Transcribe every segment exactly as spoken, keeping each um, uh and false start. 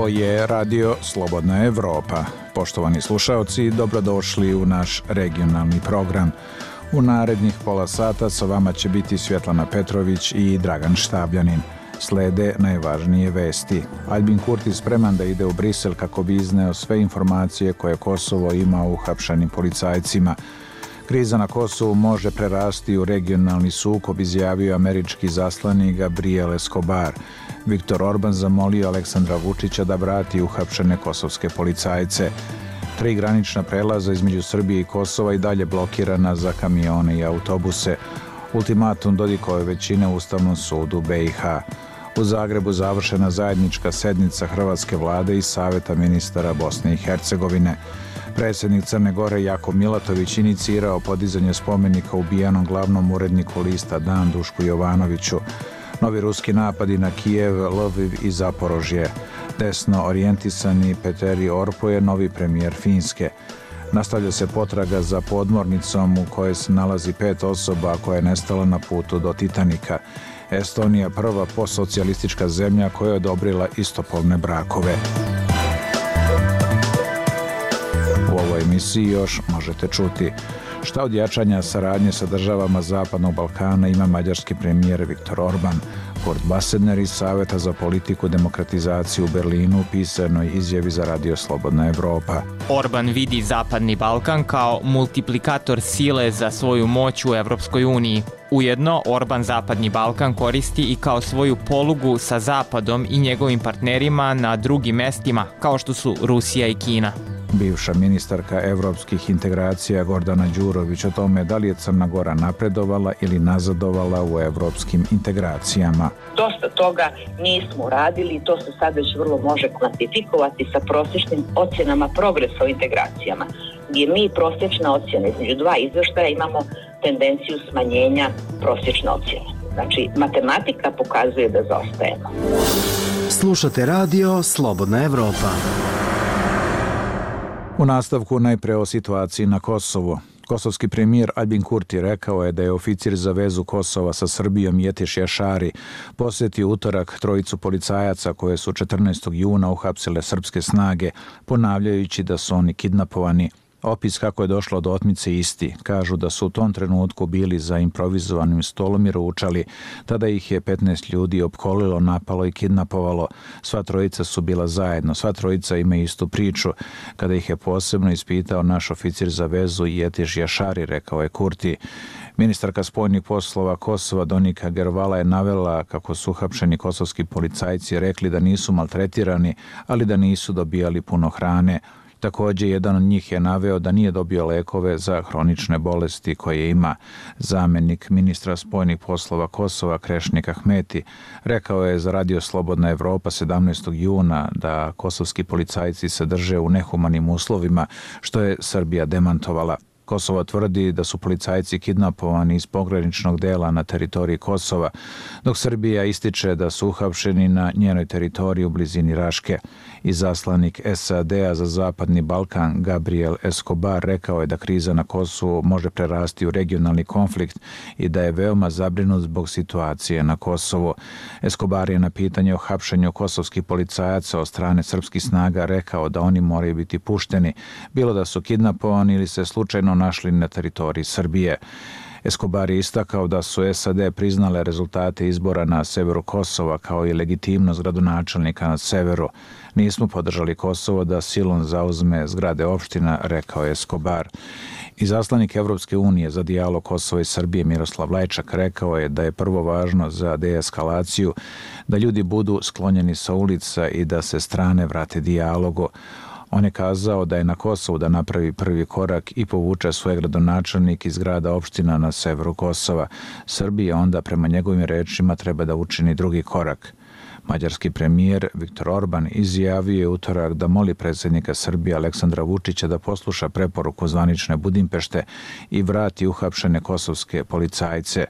Ovo je Radio Slobodna Evropa. Poštovani slušaoci, dobrodošli u naš regionalni program. U narednih pola sata sa vama će biti Svjetlana Petrović i Dragan Štabljanin. Slede najvažnije vesti. Albin Kurti spreman da ide u Brisel kako bi izneo sve informacije koje Kosovo ima o uhapšenim policajcima. Kriza na Kosovu može prerasti u regionalni sukob, izjavio američki zaslanik Gabriel Escobar. Viktor Orban zamolio Aleksandra Vučića da vrati uhapšene kosovske policajce. Tri granična prelaza između Srbije i Kosova i dalje blokirana za kamione i autobuse. Ultimatum Dodikove većine u Ustavnom sudu B i H. U Zagrebu završena zajednička sednica Hrvatske vlade i Saveta ministara Bosne i Hercegovine. Predsjednik Crne Gore Jako Milatović inicirao podizanje spomenika ubijenom glavnom uredniku lista Dan Dušku Jovanoviću. Novi ruski napadi na Kijev, Lviv i Zaporožje. Desno orijentisani Petteri Orpo je novi premijer Finske. Nastavlja se potraga za podmornicom u kojoj se nalazi pet osoba koja je nestala na putu do Titanika. Estonija prva postsocijalistička zemlja koja je odobrila istopolne brakove. U ovoj emisiji još možete čuti šta od jačanja saradnje sa državama Zapadnog Balkana ima mađarski premijer Viktor Orban. Kurt Basedner iz Saveta za politiku demokratizaciju u Berlinu u pisanoj izjavi za Radio Slobodna Evropa. Orban vidi Zapadni Balkan kao multiplikator sile za svoju moć u Evropskoj uniji. Ujedno, Orban Zapadni Balkan koristi i kao svoju polugu sa Zapadom i njegovim partnerima na drugim mestima, kao što su Rusija i Kina. Bivša ministarka evropskih integracija Gordana Đurović o tome da li je Crna Gora napredovala ili nazadovala u evropskim integracijama. Dosta toga nismo uradili i to se sad već vrlo može kvantifikovati sa prosječnim ocjenama progresa u integracijama, gdje mi prosječne ocjene između dva izvještaja imamo tendenciju smanjenja prosječne ocjene. Znači, matematika pokazuje da zaostajemo. Slušate Radio Slobodna Evropa. U nastavku najpre o situaciji na Kosovu. Kosovski premijer Albin Kurti rekao je da je oficir za vezu Kosova sa Srbijom Jetiš Jašari posjetio utorak trojicu policajaca koje su četrnaestog juna uhapsile srpske snage, ponavljajući da su oni kidnapovani. Opis kako je došlo do otmice isti. Kažu da su u tom trenutku bili za improvizovanim stolom i ručali. Tada ih je petnaest ljudi opkolilo, napalo i kidnapovalo. Sva trojica su bila zajedno. Sva trojica ima istu priču. Kada ih je posebno ispitao naš oficir za vezu Jetiš Jašari, rekao je Kurti. Ministarka spoljnih poslova Kosova Donika Gervala je navela kako su uhapšeni kosovski policajci rekli da nisu maltretirani, ali da nisu dobijali puno hrane. Također, jedan od njih je naveo da nije dobio lekove za hronične bolesti koje ima. Zamenik ministra spoljnih poslova Kosova Krešnik Ahmeti rekao je za Radio Slobodna Evropa sedamnaestog juna da kosovski policajci se drže u nehumanim uslovima, što je Srbija demantovala. Kosovo tvrdi da su policajci kidnapovani iz pograničnog dela na teritoriji Kosova, dok Srbija ističe da su uhapšeni na njenoj teritoriji u blizini Raške. Izaslanik S A D-a za Zapadni Balkan Gabriel Escobar rekao je da kriza na Kosovu može prerasti u regionalni konflikt i da je veoma zabrinut zbog situacije na Kosovu. Escobar je na pitanje o hapšenju kosovskih policajaca od strane srpskih snaga rekao da oni moraju biti pušteni, bilo da su kidnapovani ili se slučajno našli na teritoriji Srbije. Escobar je istakao da su S A D priznale rezultate izbora na severu Kosova kao i legitimnost gradonačelnika na severu. Nismo podržali Kosovo da silom zauzme zgrade opština, rekao je Escobar. Izaslanik Evropske unije za dijalog Kosova i Srbije Miroslav Lajčak rekao je da je prvo važno za deeskalaciju da ljudi budu sklonjeni sa ulica i da se strane vrate dijalogu. On je kazao da je na Kosovu da napravi prvi korak i povuče svoje gradonačelnik iz grada opština na severu Kosova. Srbija onda prema njegovim rečima treba da učini drugi korak. Mađarski premijer Viktor Orban izjavio je utorak da moli predsjednika Srbije Aleksandra Vučića da posluša preporuku zvanične Budimpešte i vrati uhapšene kosovske policajce.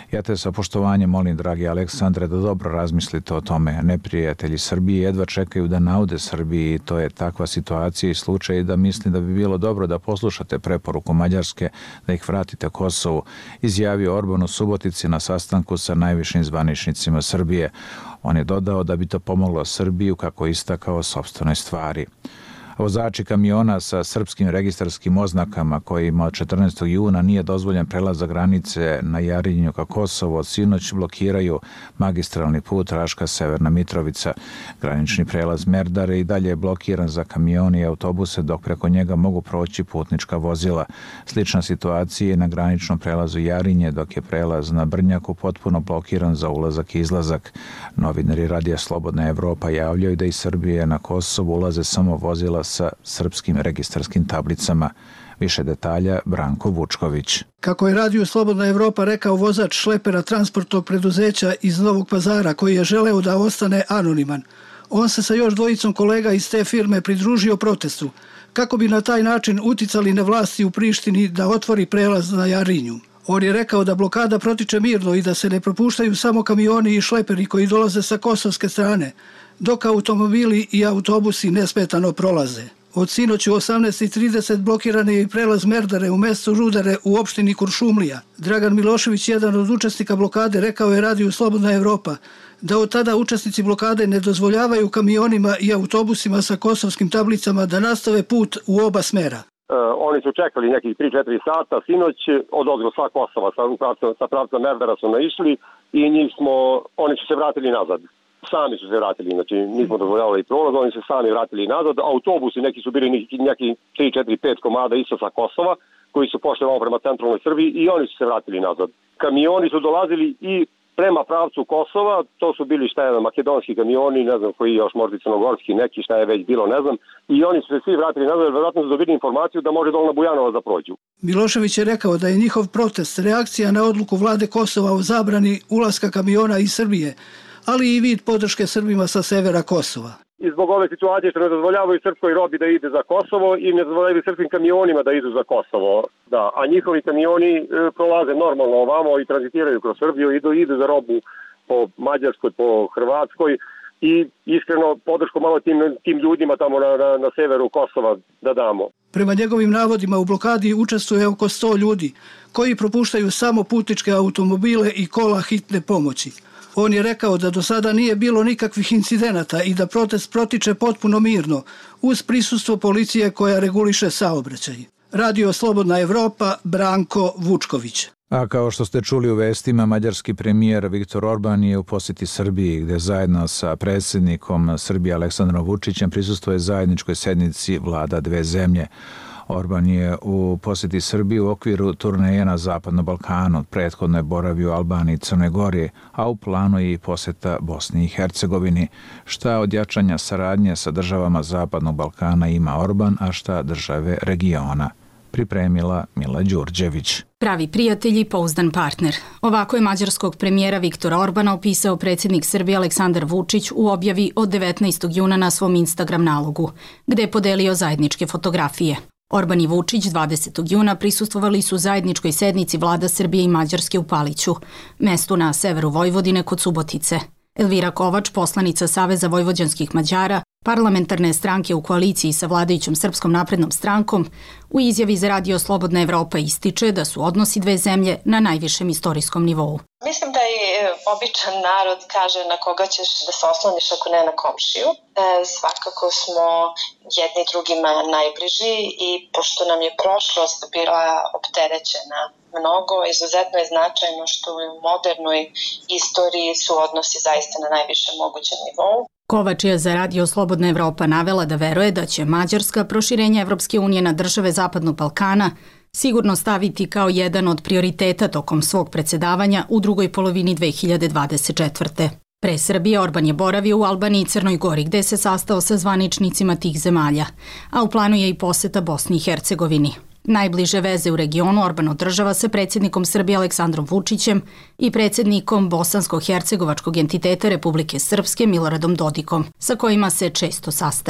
Ja te sa poštovanjem molim, dragi Aleksandre, da dobro razmislite o tome. Neprijatelji Srbije jedva čekaju da naude Srbiji. To je takva situacija i slučaj da mislim da bi bilo dobro da poslušate preporuku Mađarske da ih vratite Kosovu, izjavio Orban u Subotici na sastanku sa najvišim zvaničnicima Srbije. On je dodao da bi to pomoglo Srbiju, kako je istakao, sopstvenoj stvari. Vozači kamiona sa srpskim registarskim oznakama kojima od četrnaestog juna nije dozvoljen prelazak granice na Jarinju ka Kosovo od sinoć blokiraju magistralni put Raška-Severna Mitrovica. Granični prelaz Merdare i dalje je blokiran za kamione i autobuse dok preko njega mogu proći putnička vozila. Slična situacija je na graničnom prelazu Jarinje dok je prelaz na Brnjaku potpuno blokiran za ulazak i izlazak. Novinari Radija Slobodna Evropa javljaju da iz Srbije na Kosovo ulaze samo vozila sa srpskim registarskim tablicama. Više detalja Branko Vučković. Kako je Radio Slobodna Evropa rekao vozač šlepera transportnog preduzeća iz Novog Pazara koji je želeo da ostane anoniman, on se sa još dvojicom kolega iz te firme pridružio protestu kako bi na taj način uticali na vlasti u Prištini da otvori prelaz na Jarinju. On je rekao da blokada protiče mirno i da se ne propuštaju samo kamioni i šleperi koji dolaze sa kosovske strane, dok automobili i autobusi nesmetano prolaze. Od sinoć u osamnaest i trideset blokiran je i prelaz Merdare u mestu Rudare u opštini Kuršumlija. Dragan Milošević, jedan od učesnika blokade, rekao je Radiju Slobodna Evropa da od tada učesnici blokade ne dozvoljavaju kamionima i autobusima sa kosovskim tablicama da nastave put u oba smera. Uh, oni su čekali nekih tri četiri sata, sinoć od odgo sa Kosova, sa pravca, sa pravca Merdara su naišli i njih smo, oni su se vratili nazad. Sami su se vratili, znači nismo dozvoljavali prolaz, oni su sami vratili nazad. Autobusi, neki su bili neki, neki tri četiri pet komada isto sa Kosova, koji su pošli malo prema centralnoj Srbiji i oni su se vratili nazad. Kamioni su dolazili i prema pravcu Kosova, to su bili šta je makedonski kamioni, ne znam koji još možda crnogorski, neki šta je već bilo, ne znam, i oni su se svi vratili nazad, vjerojatno su dobili informaciju da može dole na Bujanova da prođu. Milošević je rekao da je njihov protest reakcija na odluku vlade Kosova o zabrani ulaska kamiona iz Srbije, ali i vid podrške Srbima sa severa Kosova. I zbog ove situacije što ne dozvoljavaju srpskoj robi da ide za Kosovo i ne dozvoljavaju srpskim kamionima da idu za Kosovo. Da, a njihovi kamioni e, prolaze normalno ovamo i tranzitiraju kroz Srbiju, idu, idu za robu po Mađarskoj, po Hrvatskoj i iskreno podršku malo tim, tim ljudima tamo na, na, na severu Kosova da damo. Prema njegovim navodima u blokadi učestvuje oko sto ljudi koji propuštaju samo putničke automobile i kola hitne pomoći. On je rekao da do sada nije bilo nikakvih incidenata i da protest protiče potpuno mirno, uz prisustvo policije koja reguliše saobraćaj. Radio Slobodna Evropa, Branko Vučković. A kao što ste čuli u vestima, mađarski premijer Viktor Orban je u posjeti Srbiji, gde zajedno sa predsjednikom Srbije Aleksandrom Vučićem prisustvuje zajedničkoj sednici vlada dve zemlje. Orban je u posjeti Srbiji u okviru turneje na Zapadnom Balkanu. Prethodno je boravio u Albaniji i Crnoj Gori, a u planu je i posjeta Bosni i Hercegovini. Šta od jačanja saradnje sa državama Zapadnog Balkana ima Orban, a šta države regiona? Pripremila Mila Đurđević. Pravi prijatelj i pouzdan partner. Ovako je mađarskog premijera Viktora Orbana opisao predsjednik Srbije Aleksandar Vučić u objavi od devetnaestog juna na svom Instagram nalogu, gde je podelio zajedničke fotografije. Orban i Vučić dvadesetog juna prisustvovali su zajedničkoj sednici vlada Srbije i Mađarske u Paliću, mestu na severu Vojvodine kod Subotice. Elvira Kovač, poslanica Saveza vojvođanskih Mađara, parlamentarne stranke u koaliciji sa vladajućom Srpskom naprednom strankom, u izjavi za Radio Slobodna Evropa ističe da su odnosi dve zemlje na najvišem istorijskom nivou. Mislim da i običan narod kaže na koga ćeš da se osloniš ako ne na komšiju. E, svakako smo jedni drugima najbliži i pošto nam je prošlost bila opterećena mnogo, izuzetno je značajno što u modernoj istoriji su odnosi zaista na najvišem mogućem nivou. Kovač je za Radio Slobodna Evropa navela da veruje da će Mađarska proširenje Evropske unije na države Zapadnog Balkana sigurno staviti kao jedan od prioriteta tokom svog predsjedavanja u drugoj polovini dve hiljade dvadeset četvrte. Pre Srbije Orban je boravio u Albaniji i Crnoj Gori gde se sastao sa zvaničnicima tih zemalja, a u planu je i poseta Bosni i Hercegovini. Najbliže veze u regionu Orban održava sa predsjednikom Srbije Aleksandrom Vučićem i predsjednikom bosansko-hercegovačkog entiteta Republike Srpske Miloradom Dodikom, sa kojima se često sastaje.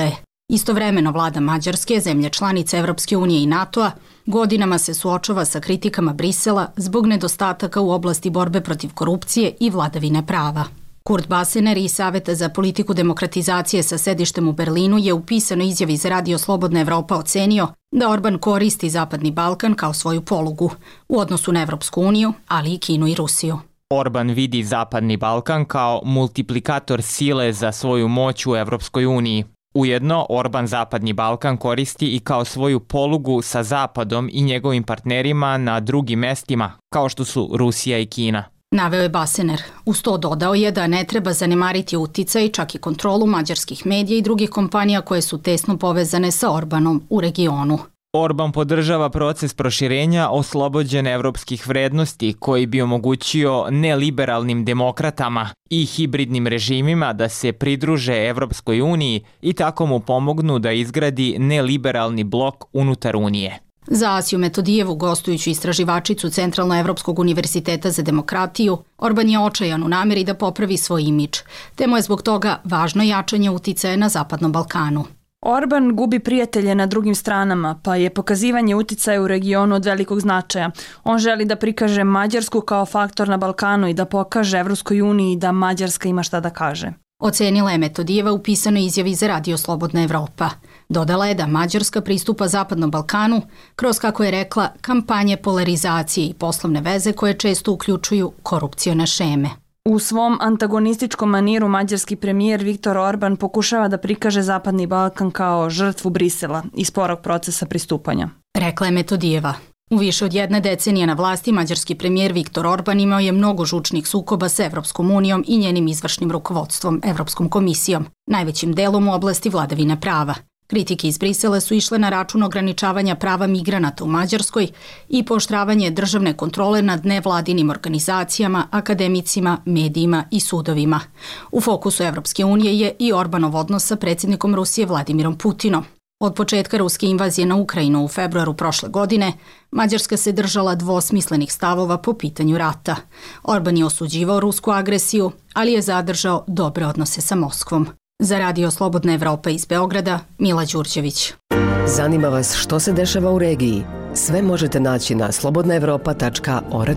Istovremeno vlada Mađarske, zemlje članice Evropske unije i NATO-a, godinama se suočava sa kritikama Brisela zbog nedostataka u oblasti borbe protiv korupcije i vladavine prava. Kurt Basener iz Saveta za politiku demokratizacije sa sedištem u Berlinu je u pisanoj izjavi za Radio Slobodna Evropa ocenio da Orban koristi Zapadni Balkan kao svoju polugu u odnosu na Evropsku uniju, ali i Kinu i Rusiju. Orban vidi Zapadni Balkan kao multiplikator sile za svoju moć u Evropskoj uniji. Ujedno, Orban Zapadni Balkan koristi i kao svoju polugu sa Zapadom i njegovim partnerima na drugim mestima, kao što su Rusija i Kina. Naveo je Basener. Uz to dodao je da ne treba zanemariti uticaj, čak i kontrolu mađarskih medija i drugih kompanija koje su tesno povezane sa Orbanom u regionu. Orban podržava proces proširenja oslobođene evropskih vrednosti koji bi omogućio neliberalnim demokratama i hibridnim režimima da se pridruže Evropskoj uniji i tako mu pomognu da izgradi neliberalni blok unutar Unije. Za Asiju Metodijevu, gostujuću istraživačicu Centralnoevropskog univerziteta za demokratiju, Orban je očajan u nameri da popravi svoj imidž, te mu je zbog toga važno jačanje uticaja na Zapadnom Balkanu. Orban gubi prijatelje na drugim stranama, pa je pokazivanje uticaja u regionu od velikog značaja. On želi da prikaže Mađarsku kao faktor na Balkanu i da pokaže Evropskoj uniji da Mađarska ima šta da kaže. Ocenila je Metodijeva u pisanoj izjavi za Radio Slobodna Evropa. Dodala je da Mađarska pristupa Zapadnom Balkanu kroz, kako je rekla, kampanje polarizacije i poslovne veze koje često uključuju korupcione šeme. U svom antagonističkom maniru mađarski premijer Viktor Orban pokušava da prikaže Zapadni Balkan kao žrtvu Brisela i sporog procesa pristupanja. Rekla je Metodijeva. U više od jedne decenije na vlasti mađarski premijer Viktor Orban imao je mnogo žučnih sukoba sa Evropskom unijom i njenim izvršnim rukovodstvom, Evropskom komisijom, najvećim delom u oblasti vladavine prava. Kritike iz Brisela su išle na račun ograničavanja prava migranata u Mađarskoj i pooštravanje državne kontrole nad nevladinim organizacijama, akademicima, medijima i sudovima. U fokusu Evropske unije je i Orbanov odnos sa predsjednikom Rusije Vladimirom Putinom. Od početka ruske invazije na Ukrajinu u februaru prošle godine, Mađarska se držala dvosmislenih stavova po pitanju rata. Orban je osuđivao rusku agresiju, ali je zadržao dobre odnose sa Moskvom. Za Radio Slobodna Evropa iz Beograda, Mila Đurđević. Zanima vas što se dešava u regiji? Sve možete naći na slobodna evropa tačka org.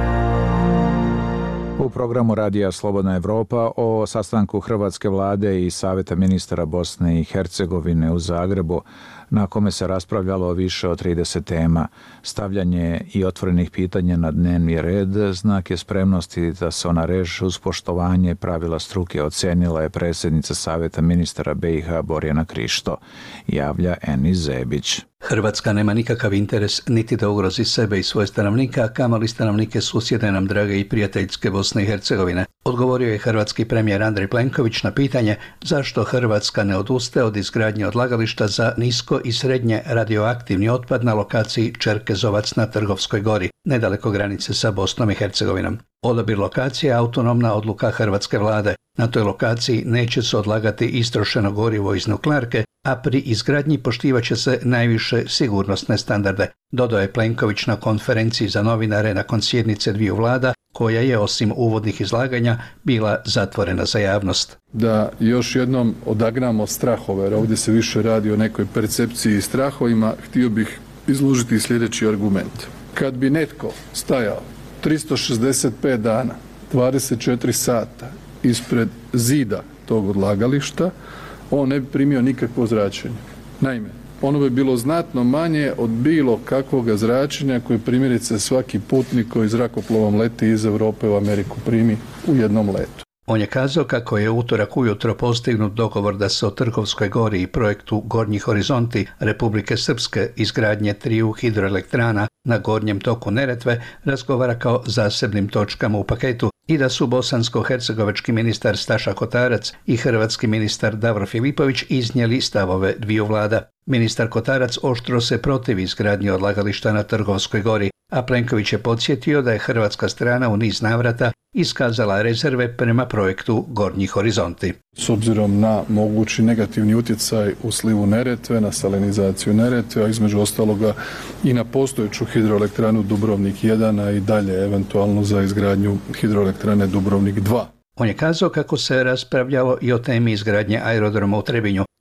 U programu Radija Slobodna Evropa o sastanku Hrvatske vlade i Saveta ministara Bosne i Hercegovine u Zagrebu, na kome se raspravljalo više od trideset tema. Stavljanje i otvorenih pitanja na dnevni red znak je spremnosti da se ona reši uz poštovanje pravila struke, ocenila je predsjednica Saveta ministara B i H Borjana Krišto, javlja Enis Zebić. Hrvatska nema nikakav interes niti da ugrozi sebe i svoje stanovnika, a kamoli stanovnike susjedne nam drage i prijateljske Bosne i Hercegovine. Odgovorio je hrvatski premijer Andrej Plenković na pitanje zašto Hrvatska ne odustaje od izgradnje odlagališta za nisko i srednje radioaktivni otpad na lokaciji Čerkezovac na Trgovskoj gori, nedaleko granice sa Bosnom i Hercegovinom. Odabir lokacije je autonomna odluka hrvatske vlade. Na toj lokaciji neće se odlagati istrošeno gorivo iz nuklearke, a pri izgradnji poštivat će se najviše sigurnosne standarde, dodao je Plenković na konferenciji za novinare nakon sjednice dviju vlada, koja je osim uvodnih izlaganja bila zatvorena za javnost. Da još jednom odagnamo strahove, jer ovdje se više radi o nekoj percepciji i strahovima, htio bih izložiti sljedeći argument. Kad bi netko stajao tristo šezdeset pet dana, dvadeset četiri sata ispred zida tog odlagališta, on ne bi primio nikakvo zračenje. Naime, ono bi bilo znatno manje od bilo kakvog zračenja koje primjerice svaki putnik koji zrakoplovom leti iz Europe u Ameriku primi u jednom letu. On je kazao kako je utorak ujutro postignut dogovor da se o Trgovskoj gori i projektu Gornji horizonti Republike Srpske izgradnje triju hidroelektrana na gornjem toku Neretve razgovara kao zasebnim točkama u paketu i da su bosansko-hercegovački ministar Staša Kotarac i hrvatski ministar Davor Filipović iznijeli stavove dviju vlada. Ministar Kotarac oštro se protivi izgradnji odlagališta na Trgovskoj gori, a Plenković je podsjetio da je hrvatska strana u niz navrata iskazala rezerve prema projektu Gornji horizonti. S obzirom na mogući negativni utjecaj u slivu Neretve, na salinizaciju Neretve, a između ostaloga i na postojeću hidroelektranu Dubrovnik jedan, a i dalje eventualno za izgradnju hidroelektrane Dubrovnik dva. On je kazao kako se raspravljalo i o temi izgradnje aerodroma u Trebinju,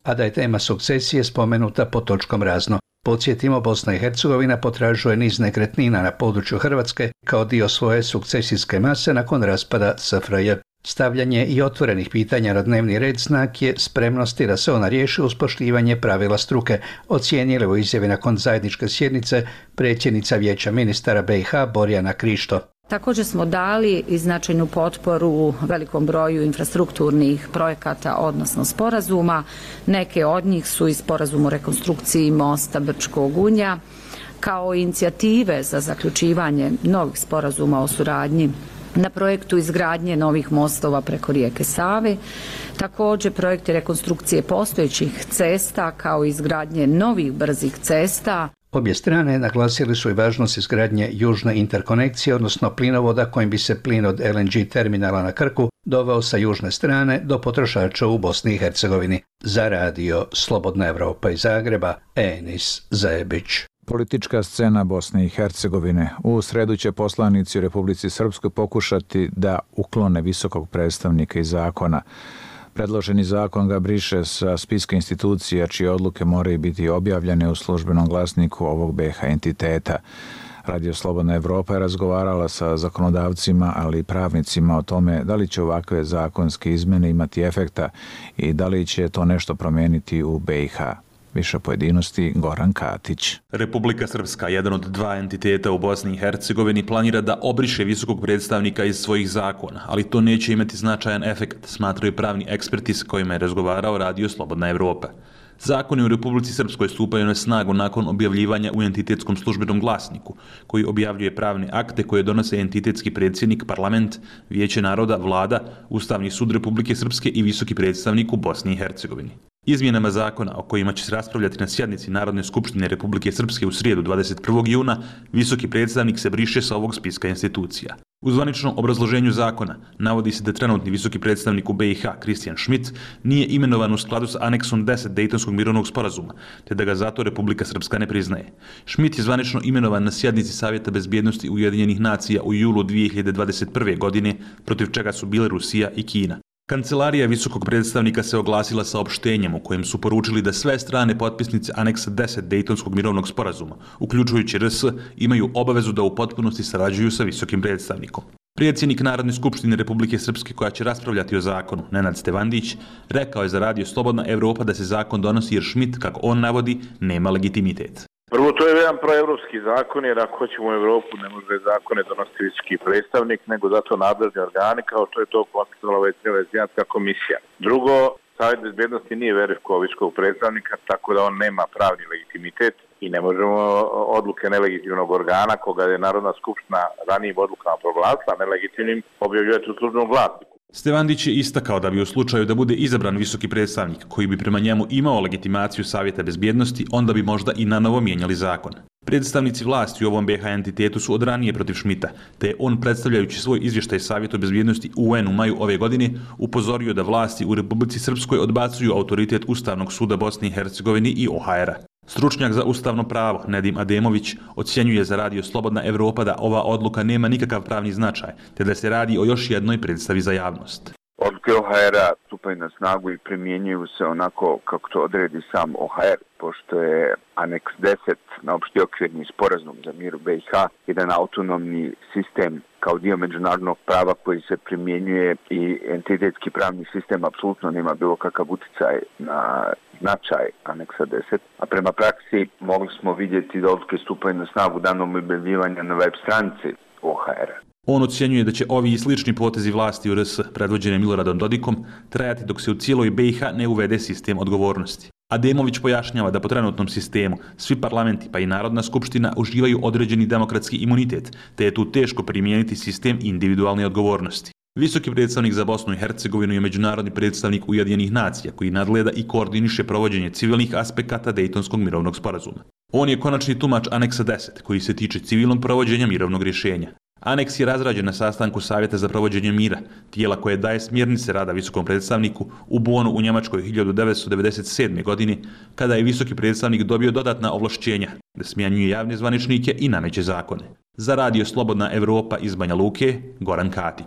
a da je tema sukcesije spomenuta pod točkom razno. Podsjetimo, Bosna i Hercegovina potražuje niz nekretnina na području Hrvatske kao dio svoje sukcesijske mase nakon raspada S F R J. Stavljanje i otvorenih pitanja na dnevni red znak je spremnosti da se ona riješi uz poštivanje pravila struke, ocijenili u izjavi nakon zajedničke sjednice predsjednica Vijeća ministara B i H Borjana Krišto. Također smo dali i značajnu potporu velikom broju infrastrukturnih projekata, odnosno sporazuma. Neke od njih su i sporazum o rekonstrukciji mosta Brčkog Unja, kao inicijative za zaključivanje novih sporazuma o suradnji na projektu izgradnje novih mostova preko rijeke Save, također projekti rekonstrukcije postojećih cesta kao i izgradnje novih brzih cesta. Obje strane naglasili su i važnost izgradnje južne interkonekcije, odnosno plinovoda kojim bi se plin od L N G terminala na Krku doveo sa južne strane do potrošača u Bosni i Hercegovini. Za radio Slobodna Evropa iz Zagreba, Enis Zajebić. Politička scena Bosne i Hercegovine. U sredu će poslanici u Republici Srpskoj pokušati da uklone visokog predstavnika iz zakona. Predloženi zakon ga briše sa spiska institucija čije odluke moraju biti objavljene u službenom glasniku ovog B H entiteta. Radio Slobodna Evropa je razgovarala sa zakonodavcima, ali i pravnicima o tome da li će ovakve zakonske izmene imati efekta i da li će to nešto promijeniti u B i H. Više pojedinosti Goran Katić. Republika Srpska, jedan od dva entiteta u Bosni i Hercegovini, planira da obriše visokog predstavnika iz svojih zakona, ali to neće imati značajan efekt, smatraju pravni eksperti s kojima je razgovarao Radio Slobodna Evropa. Zakoni u Republici Srpskoj stupaju na snagu nakon objavljivanja u entitetskom službenom glasniku, koji objavljuje pravne akte koje donose entitetski predsjednik, parlament, Vijeće naroda, vlada, Ustavni sud Republike Srpske i visoki predstavnik u Bosni i Hercegovini. Izmjenama zakona o kojima će se raspravljati na sjednici Narodne skupštine Republike Srpske u srijedu dvadeset prvog juna, visoki predstavnik se briše sa ovog spiska institucija. U zvaničnom obrazloženju zakona navodi se da trenutni visoki predstavnik u B i H, Kristijan Schmidt, nije imenovan u skladu s aneksom deset Dejtonskog mirovnog sporazuma, te da ga zato Republika Srpska ne priznaje. Schmidt je zvanično imenovan na sjednici Savjeta bezbjednosti Ujedinjenih nacija u julu dvije hiljade dvadeset prve. godine, protiv čega su bile Rusija i Kina. Kancelarija visokog predstavnika se oglasila saopštenjem u kojem su poručili da sve strane potpisnice aneksa deset Dejtonskog mirovnog sporazuma, uključujući R S, imaju obavezu da u potpunosti sarađuju sa visokim predstavnikom. Predsjednik Narodne skupštine Republike Srpske, koja će raspravljati o zakonu, Nenad Stevandić, rekao je za Radio Slobodna Evropa da se zakon donosi jer Schmidt, kako on navodi, nema legitimitet. Prvo, to je jedan proevropski zakon, jer ako hoćemo u Evropu ne može zakone donositi visoki predstavnik, nego zato nadležni organi, kao što je to konstatovala Venecijanska komisija. Drugo, Savjet bezbjednosti nije verifikovao visokog predstavnika, tako da on nema pravni legitimitet i ne možemo odluke nelegitimnog organa, koga je Narodna skupština ranijim odlukama proglasila nelegitimnim, objavljivati u službenom glasniku. Stevandić je istakao da bi u slučaju da bude izabran visoki predstavnik, koji bi prema njemu imao legitimaciju Savjeta bezbjednosti, onda bi možda i na novo mijenjali zakon. Predstavnici vlasti u ovom B H entitetu su od ranije protiv Schmidta, te je on, predstavljajući svoj izvještaj Savjetu bezbjednosti U N u maju ove godine, upozorio da vlasti u Republici Srpskoj odbacuju autoritet Ustavnog suda Bosne i Hercegovine i O H R-a. Stručnjak za ustavno pravo Nedim Ademović ocjenjuje za Radio Slobodna Evropa da ova odluka nema nikakav pravni značaj, te da se radi o još jednoj predstavi za javnost. Odluke O H R-a stupaju na snagu i primjenjuju se onako kako to odredi sam O H R, pošto je aneks deset na opšti okvirni sporazum za mir u B i H jedan autonomni sistem kao dio međunarodnog prava koji se primjenjuje i entitetski pravni sistem apsolutno nema bilo kakav uticaj na značaj aneksa deset, a prema praksi mogli smo vidjeti da odluke stupaju na snagu danom objavljivanja na web stranici O H R-a. On ocjenjuje da će ovi i slični potezi vlasti u R S, predvođene Miloradom Dodikom, trajati dok se u cijeloj B i H ne uvede sistem odgovornosti. Ademović pojašnjava da po trenutnom sistemu svi parlamenti pa i Narodna skupština uživaju određeni demokratski imunitet, te je tu teško primijeniti sistem individualne odgovornosti. Visoki predstavnik za Bosnu i Hercegovinu je međunarodni predstavnik Ujedinjenih nacija koji nadgleda i koordiniše provođenje civilnih aspekata Dejtonskog mirovnog sporazuma. On je konačni tumač aneksa deset koji se tiče civilnog provođenja mirovnog rješenja. Aneks je razrađen na sastanku Savjeta za provođenje mira, tijela koje daje smjernice rada visokom predstavniku u Bonu u Njemačkoj hiljadu devetsto devedeset sedme. godine, kada je visoki predstavnik dobio dodatna ovlašćenja da smjenjuje javne zvaničnike i nameće zakone. Za Radio Slobodna Evropa iz Banja Luke, Goran Katić.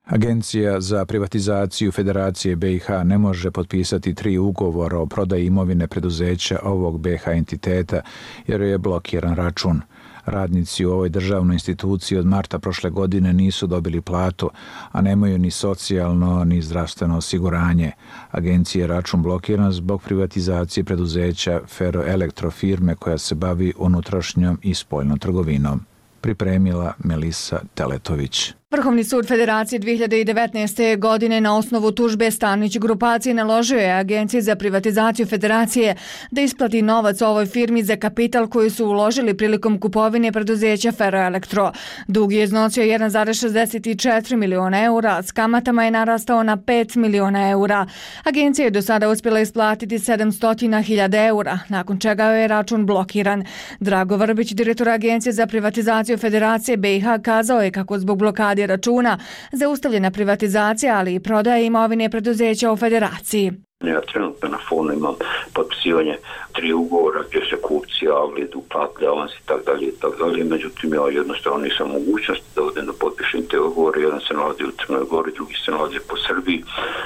Agencija za privatizaciju Federacije B i H ne može potpisati tri ugovora o prodaji imovine preduzeća ovog B i H entiteta jer je blokiran račun. Radnici u ovoj državnoj instituciji od marta prošle godine nisu dobili platu, a nemaju ni socijalno ni zdravstveno osiguranje. Agencija je račun blokiran zbog privatizacije preduzeća Ferroelektro firme koja se bavi unutrašnjom i spoljnom trgovinom. Pripremila Melisa Teletović. Vrhovni sud Federacije dvije hiljade devetnaeste. godine na osnovu tužbe Stanić grupacije naložio je Agenciji za privatizaciju Federacije da isplati novac ovoj firmi za kapital koji su uložili prilikom kupovine preduzeća Ferroelektro. Dug je iznosio jedan zarez šezdeset četiri miliona eura, s kamatama je narastao na pet miliona eura. Agencija je do sada uspjela isplatiti sedamsto hiljada eura, nakon čega je račun blokiran. Drago Vrbić, direktor Agencije za privatizaciju Federacije B i H, kazao je kako zbog blokade računa zaustavljena privatizacija, ali i prodaja imovine preduzeća u Federaciji. Ja trenutno na fonu imam potpisivanje tri ugovora gdje se kupci javili da uplatili avans i tako dalje i tako dalje. Međutim, ja jednostavno nisam mogućnost da odem da potpišem te ugovore. Jedan se nalazi u Crnoj Gori, drugi se nalazi po Srbiji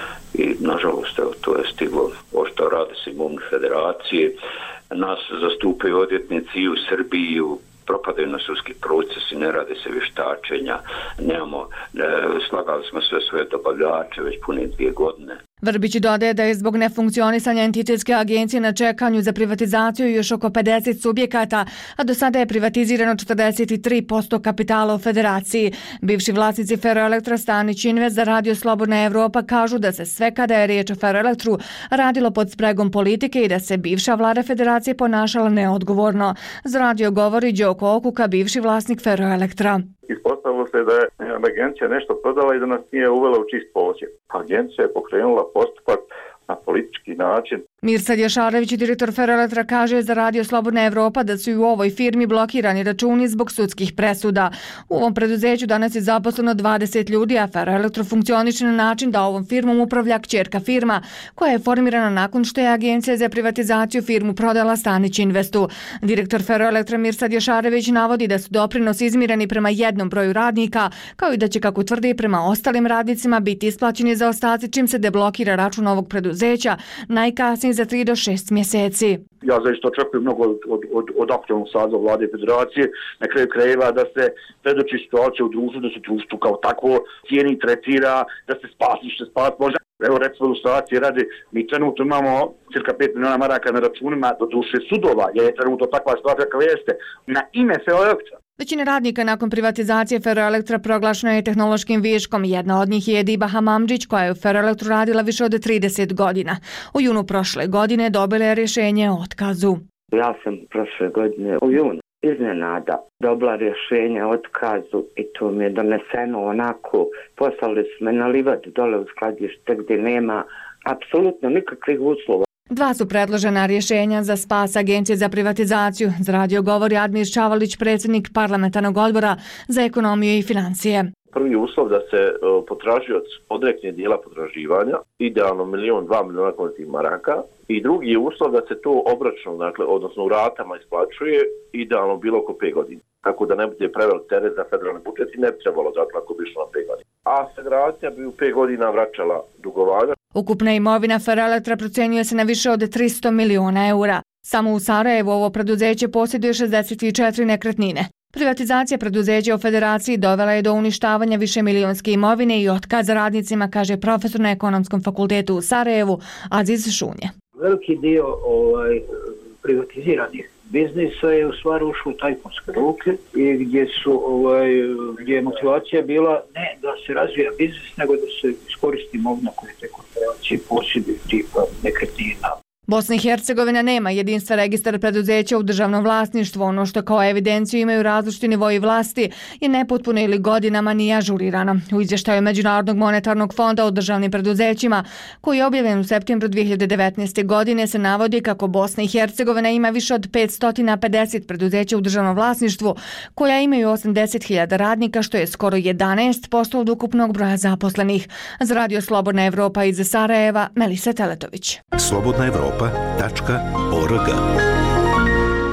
i nažalost evo, to je stiglo ošto rade se imovine Federacije. Nas zastupaju odvjetnici i u Srbiji i u propadaju na sudski procesi, ne rade se vještačenja, nemamo, ne, slagali smo sve svoje dobavljače već pune dvije godine. Vrbić dodaje da je zbog nefunkcionisanja entitetske agencije na čekanju za privatizaciju još oko pedeset subjekata, a do sada je privatizirano četrdeset tri posto kapitala u Federaciji. Bivši vlasnici Ferroelektra Stanić Invest za Radio Slobodna Evropa kažu da se sve kada je riječ o Ferroelektru radilo pod spregom politike i da se bivša vlada Federacije ponašala neodgovorno. Za radio govori Đoko Okuka, bivši vlasnik Ferroelektra. Ispostavilo se da je agencija nešto prodala i da nas nije uvela u čist posjed. Agencija je pokrenula postupak na politički način. Mirsad Jašarević, direktor Ferroelektra, kaže za Radio Slobodna Evropa da su i u ovoj firmi blokirani računi zbog sudskih presuda. U ovom preduzeću danas je zaposleno dvadeset ljudi, a Ferroelektro funkcioniše na način da ovom firmom upravlja kćerka firma, koja je formirana nakon što je Agencija za privatizaciju firmu prodala Stanić Investu. Direktor Ferroelektra Mirsad Jašarević navodi da su doprinosi izmireni prema jednom broju radnika, kao i da će, kako tvrdi, prema ostalim radnicima biti isplaćeni za ostaci čim se deblokira račun ovog preduzeća, najkasnije za tri do šest mjeseci. Ja zaista očekujem mnogo od, od, od, od aktualnog saziva vlade Federacije, na kraju krajeva da se predoči situacija u društvu, da se društvo kao takvo cijeni, tretira, da se spasi što se spasi može. Evo recimo ilustracije radi, mi trenutno imamo cirka pet miliona maraka na računima do duše sudova, je trenutno takva situacija kakva jeste. Na ime Ferroelektra. Većina radnika nakon privatizacije Ferroelektra proglašena je tehnološkim viškom. Jedna od njih je Ediba Hamamdžić, koja je u Ferroelektru radila više od trideset godina. U junu prošle godine dobila je rješenje o otkazu. Ja sam prošle godine u junu iznenada dobila rješenje o otkazu i to mi je doneseno onako. Poslali su me na livadu dole u skladište gdje nema apsolutno nikakvih uslova. Dva su predložena rješenja za spas Agencije za privatizaciju. Za radio govori Admir Čavalić, predsjednik parlamentarnog odbora za ekonomiju i financije. Prvi uslov da se potražioc odrekne dijela potraživanja, idealno milion, dva miliona konvertnih maraka, i drugi je uslov da se to obročno, dakle, odnosno u ratama isplaćuje, idealno bilo oko pet godina. Tako da ne bude prevelik teret za federalni budžet i ne bi trebalo, dakle, ako bi išlo na pet godina. A federacija bi u pet godina vraćala dugovanja. Ukupna imovina Ferroelektra procenjuje se na više od tristo miliona eura. Samo u Sarajevu ovo preduzeće posjeduje šezdeset četiri nekretnine. Privatizacija preduzeća u Federaciji dovela je do uništavanja višemilionske imovine i otkaza radnicima, kaže profesor na Ekonomskom fakultetu u Sarajevu Aziz Šunje. Veliki dio ovaj, privatiziranih biznisa je u stvari ušlo u tajkunske ruke i gdje su ovaj, gdje je motivacija bila ne da se razvija biznis, nego da se iskoristi imovina koje te korporacije posjeduju, tipa nekretnina. Bosna i Hercegovina nema jedinstven registar preduzeća u državnom vlasništvu. Ono što kao evidenciju imaju različiti nivoji vlasti je nepotpuno ili godinama nije ažurirano. U izvještaju Međunarodnog monetarnog fonda o državnim preduzećima, koji je objavljen u septembru dvije hiljade devetnaeste. godine, se navodi kako Bosna i Hercegovina ima više od petsto pedeset preduzeća u državnom vlasništvu, koja imaju osamdeset hiljada radnika, što je skoro jedanaest posto od ukupnog broja zaposlenih. Za radio Slobodna Evropa iz Sarajeva, Melisa Teletović. Slobodna Evropa.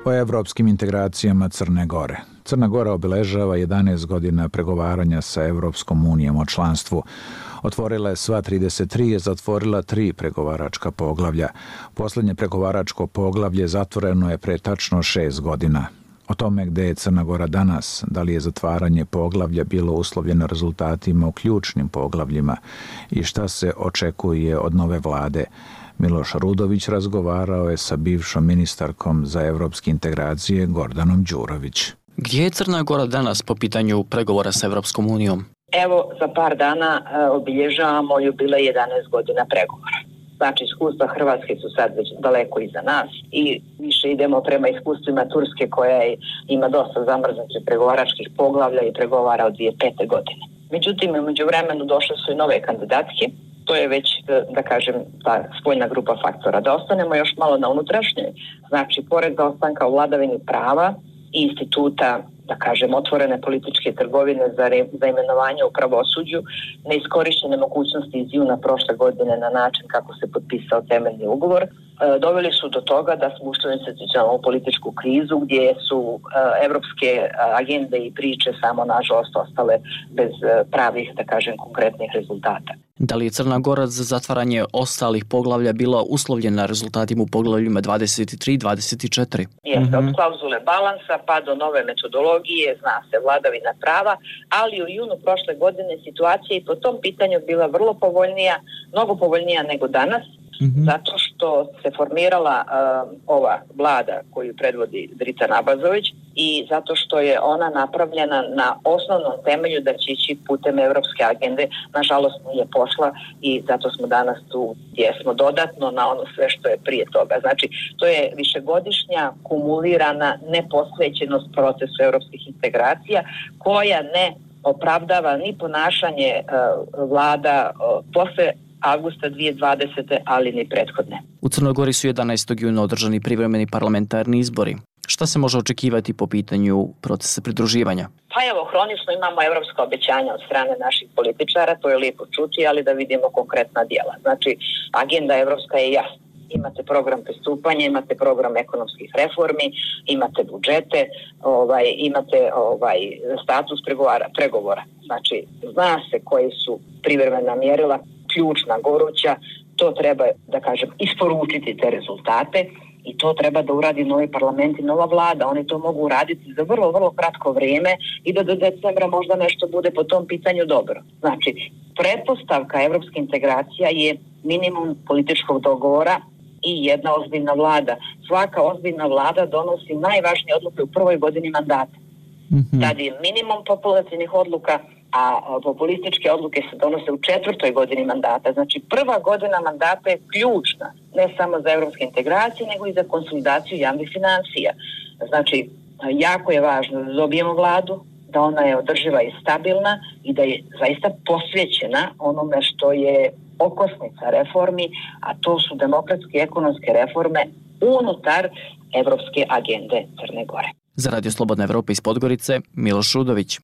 O evropskim integracijama Crne Gore. Crna Gora obeležava jedanaest godina pregovaranja sa Evropskom unijom o članstvu. Otvorila je sva trideset tri, je zatvorila tri pregovaračka poglavlja. Poslednje pregovaračko poglavlje zatvoreno je pre tačno šest godina. O tome gde je Crna Gora danas, da li je zatvaranje poglavlja bilo uslovljeno rezultatima u ključnim poglavljima i šta se očekuje od nove vlade, Miloš Rudović razgovarao je sa bivšom ministarkom za evropske integracije Gordanom Đurović. Gdje je Crna Gora danas po pitanju pregovora sa Evropskom unijom? Evo, za par dana obilježavamo jubilej jedanaest godina pregovora. Znači, iskustva Hrvatske su sad već daleko iza nas i više idemo prema iskustvima Turske koja ima dosta zamrznutih pregovaračkih poglavlja i pregovara od dvije hiljade pete. godine. Međutim, u međuvremenu došle su i nove kandidatke. To je već, da kažem, ta spoljna grupa faktora. Da ostanemo još malo na unutrašnjoj, znači, pored zaostanka u vladavini prava i instituta, da kažem, otvorene političke trgovine za, re, za imenovanje u pravosuđu, neiskorišćene mogućnosti iz juna prošle godine na način kako se potpisao temeljni ugovor, doveli su do toga da smo ušli u institucionalnu političku krizu gdje su evropske agende i priče samo nažalost ostale bez pravih, da kažem, konkretnih rezultata. Da li je Crna Gora za zatvaranje ostalih poglavlja bila uslovljena rezultatima u poglavljima dvadeset tri i dvadeset četiri? Jeste, od klauzule balansa pa do nove metodologije, zna se, vladavina prava, ali u junu prošle godine situacija i po tom pitanju bila vrlo povoljnija, mnogo povoljnija nego danas, mm-hmm. zato što se formirala uh, ova vlada koju predvodi Dritan Abazović i zato što je ona napravljena na osnovnom temelju da će ići putem evropske agende. Nažalost nije pošla i zato smo danas tu gdje smo dodatno na ono sve što je prije toga. Znači, to je višegodišnja kumulirana neposvećenost procesu evropskih integracija koja ne opravdava ni ponašanje uh, vlada uh, posle avgusta dvije hiljade dvadesete. ali ni prethodne. U Crnoj Gori su jedanaestog juna održani privremeni parlamentarni izbori. Šta se može očekivati po pitanju procesa pridruživanja? Pa evo, hronično imamo evropska obećanja od strane naših političara, to je lijepo čuti, ali da vidimo konkretna djela. Znači, agenda evropska je jasna. Imate program pristupanja, imate program ekonomskih reformi, imate budžete, ovaj, imate ovaj, status pregovora, pregovora. Znači, zna se koji su privremena mjerila, ključna, goruća, to treba, da kažem, isporučiti te rezultate i to treba da uradi novi parlament i nova vlada. Oni to mogu uraditi za vrlo, vrlo kratko vrijeme i da do decembra možda nešto bude po tom pitanju dobro. Znači, pretpostavka evropske integracija je minimum političkog dogovora i jedna ozbiljna vlada. Svaka ozbiljna vlada donosi najvažnije odluke u prvoj godini mandata. Mm-hmm. Tad je minimum populacijnih odluka, a populističke odluke se donose u četvrtoj godini mandata. Znači, prva godina mandata je ključna, ne samo za evropske integracije, nego i za konsolidaciju javnih financija. Znači, jako je važno da dobijemo vladu, da ona je održiva i stabilna i da je zaista posvećena onome što je okosnica reformi, a to su demokratske i ekonomske reforme unutar evropske agende Crne Gore. Za Radio Slobodna Evropa iz Podgorice, Miloš Rudović.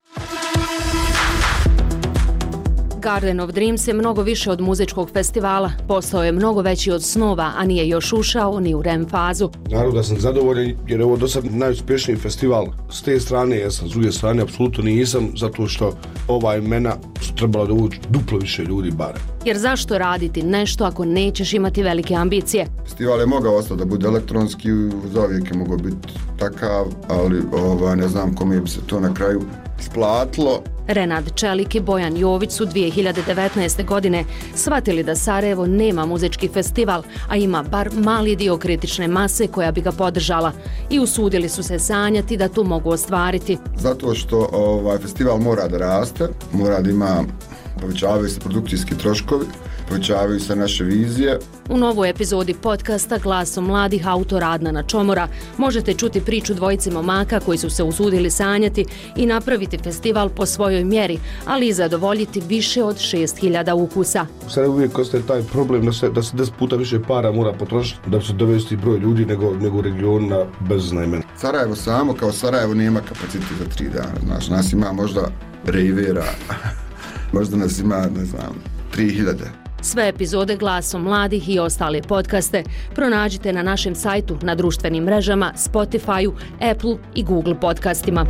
Garden of Dreams je mnogo više od muzičkog festivala. Postao je mnogo veći od snova, a nije još ušao ni u R E M fazu. Naravno da sam zadovoljan jer je ovo do sad najuspješniji festival. S te strane jesam, s druge strane apsolutno nisam, zato što ova imena su trebala da uđu duplo više ljudi bare. Jer zašto raditi nešto ako nećeš imati velike ambicije? Festival je mogao ostati da bude elektronski, zauvijek je mogao biti takav, ali ova, ne znam kome bi se to na kraju isplatilo. Renad Čelik i Bojan Jović su dvije hiljade devetnaeste. godine shvatili da Sarajevo nema muzički festival, a ima bar mali dio kritične mase koja bi ga podržala i usudili su se sanjati da tu mogu ostvariti. Zato što ovaj festival mora da raste, mora da ima, povećavaju se produkcijski troškovi, povećavaju se naše vizije. U novoj epizodi podcasta Glasom mladih autora Adnana Čomora možete čuti priču dvojice momaka koji su se usudili sanjati i napraviti festival po svojoj mjeri, ali i zadovoljiti više od šest hiljada ukusa. U Sarajevu uvijek ostaje taj problem da se, da se deset puta više para mora potrošiti da bi se dovesti broj ljudi nego, nego region na bezvezna imena. Sarajevo samo kao Sarajevo nema kapacitet za tri dana. Znaš, nas ima možda rejvera, možda nas ima, ne znam, tri hiljade. Sve epizode Glasom mladih i ostale podcaste pronađite na našem sajtu, na društvenim mrežama, Spotify-u, Apple i Google podcastima.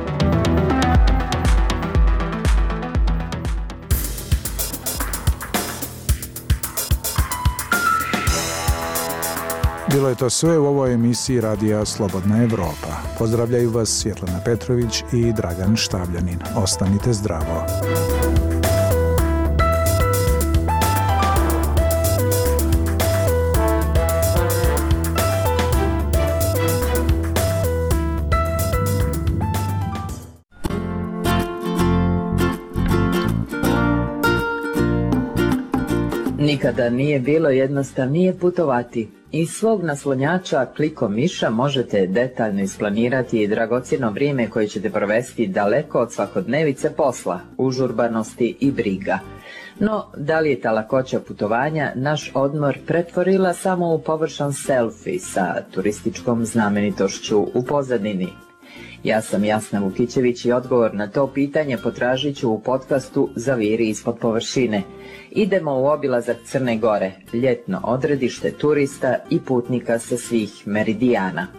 Bilo je to sve u ovoj emisiji Radija Slobodna Evropa. Pozdravljaju vas Svjetlana Petrović i Dragan Štavljanin. Ostanite zdravo. Nikada nije bilo jednostavnije putovati. Iz svog naslonjača klikom miša možete detaljno isplanirati i dragocjeno vrijeme koje ćete provesti daleko od svakodnevice posla, užurbanosti i briga. No, da li je ta lakoća putovanja naš odmor pretvorila samo u površan selfie sa turističkom znamenitošću u pozadini? Ja sam Jasna Vukićević i odgovor na to pitanje potražit ću u podcastu Zaviri ispod površine. Idemo u obilazak Crne Gore, ljetno odredište turista i putnika sa svih meridijana.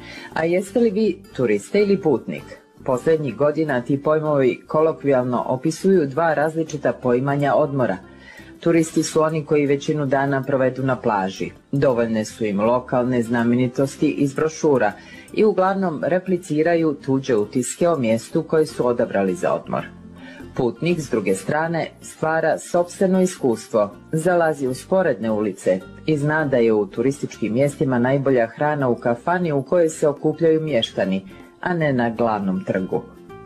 A jeste li vi turista ili putnik? Posljednjih godina ti pojmovi kolokvijalno opisuju dva različita poimanja odmora. Turisti su oni koji većinu dana provedu na plaži. Dovoljne su im lokalne znamenitosti iz brošura i uglavnom repliciraju tuđe utiske o mjestu koje su odabrali za odmor. Putnik, s druge strane, stvara sopstveno iskustvo, zalazi u sporedne ulice i zna da je u turističkim mjestima najbolja hrana u kafani u kojoj se okupljaju mještani, a ne na glavnom trgu.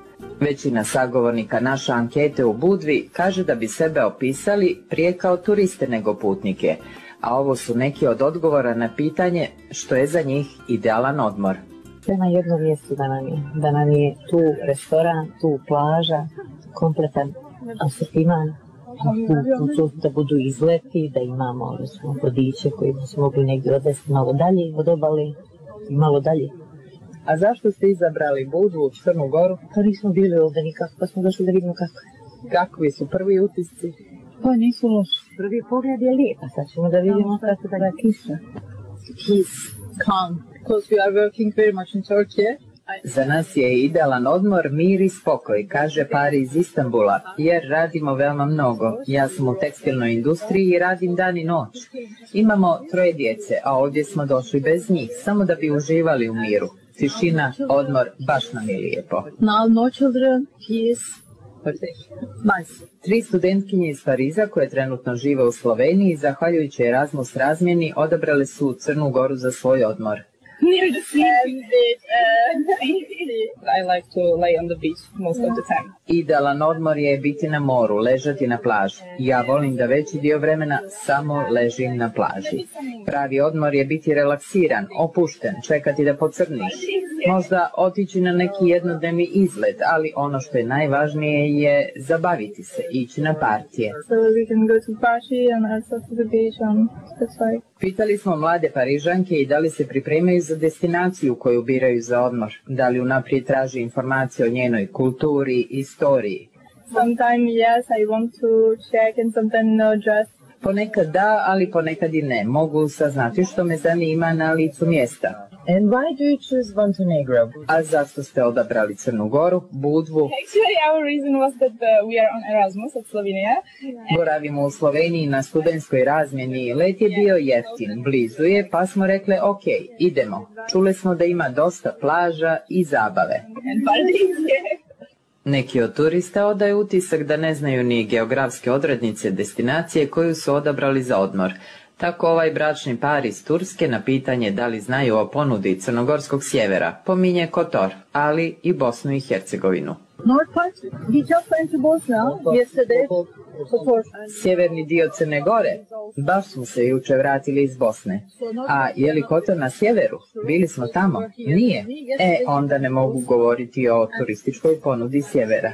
Većina sagovornika naše ankete u Budvi kaže da bi sebe opisali prije kao turiste nego putnike, a ovo su neki od odgovora na pitanje što je za njih idealan odmor. Sve na jednom mjestu da nam je, da nam je tu restoran, tu plaža, kompletan asortiman, tu, tu, da budu izleti, da imamo recimo, vodiče koji bi se mogli negdje odvesti malo dalje od obale i malo dalje. A zašto ste izabrali Budvu, Crnu Goru? Pa nismo bili ovdje nikako, pa smo došli da vidimo kako je. Kakvi su prvi utisci? Pa nisu loši. Prvi pogled je lijep, a sad ćemo da vidimo kako da je kiša. Peace, calm, because we are working very much in Turkey. Za nas je idealan odmor, mir i spokoj, kaže par iz Istanbula, jer radimo veoma mnogo. Ja sam u tekstilnoj industriji i radim dan i noć. Imamo troje djece, a ovdje smo došli bez njih, samo da bi uživali u miru. Tišina, odmor, baš nam je lijepo. Now no children, peace. Nice. Tri studentkinje iz Pariza koje trenutno žive u Sloveniji, zahvaljujući Erasmus razmjeni, odabrale su Crnu Goru za svoj odmor. Near the sea. I like to lay on the beach most of the time. Idealan odmor je biti na moru, ležati na plaži. Ja volim da veći dio vremena samo ležim na plaži. Pravi odmor je biti relaksiran, opušten, čekati da pocrniš. Možda otići na neki jednodnevni izlet, ali ono što je najvažnije je zabaviti se, ići na partije. So we can go to party and also to the beach and that's why. Pitali smo mlade Parižanke i da li se pripremaju za destinaciju koju biraju za odmor, da li unaprijed traži informacije o njenoj kulturi i istoriji. Sometimes yes, I want to check and sometimes no, just. Ponekad da, ali ponekad i ne. Mogu saznati što me zanima na licu mjesta. And why do you choose Montenegro? A zašto ste odabrali Crnu Goru, Budvu? Actually, our reason was that uh, we are on Erasmus at Slovenia. Boravimo u Sloveniji na studentskoj razmjeni. Let je bio jeftin, blizu je, pa smo rekli ok, idemo. Čuli smo da ima dosta plaža i zabave. And parties. Neki od turista odaju utisak da ne znaju ni geografske odrednice destinacije koju su odabrali za odmor. Tako ovaj bračni par iz Turske na pitanje da li znaju o ponudi crnogorskog sjevera pominje Kotor, ali i Bosnu i Hercegovinu. North part, we just went to Bosnia yesterday. Sjeverni dio Crne Gore, baš smo se juče vratili iz Bosne. A je li Kotor na sjeveru? Bili smo tamo? Nije. E, onda ne mogu govoriti o turističkoj ponudi sjevera.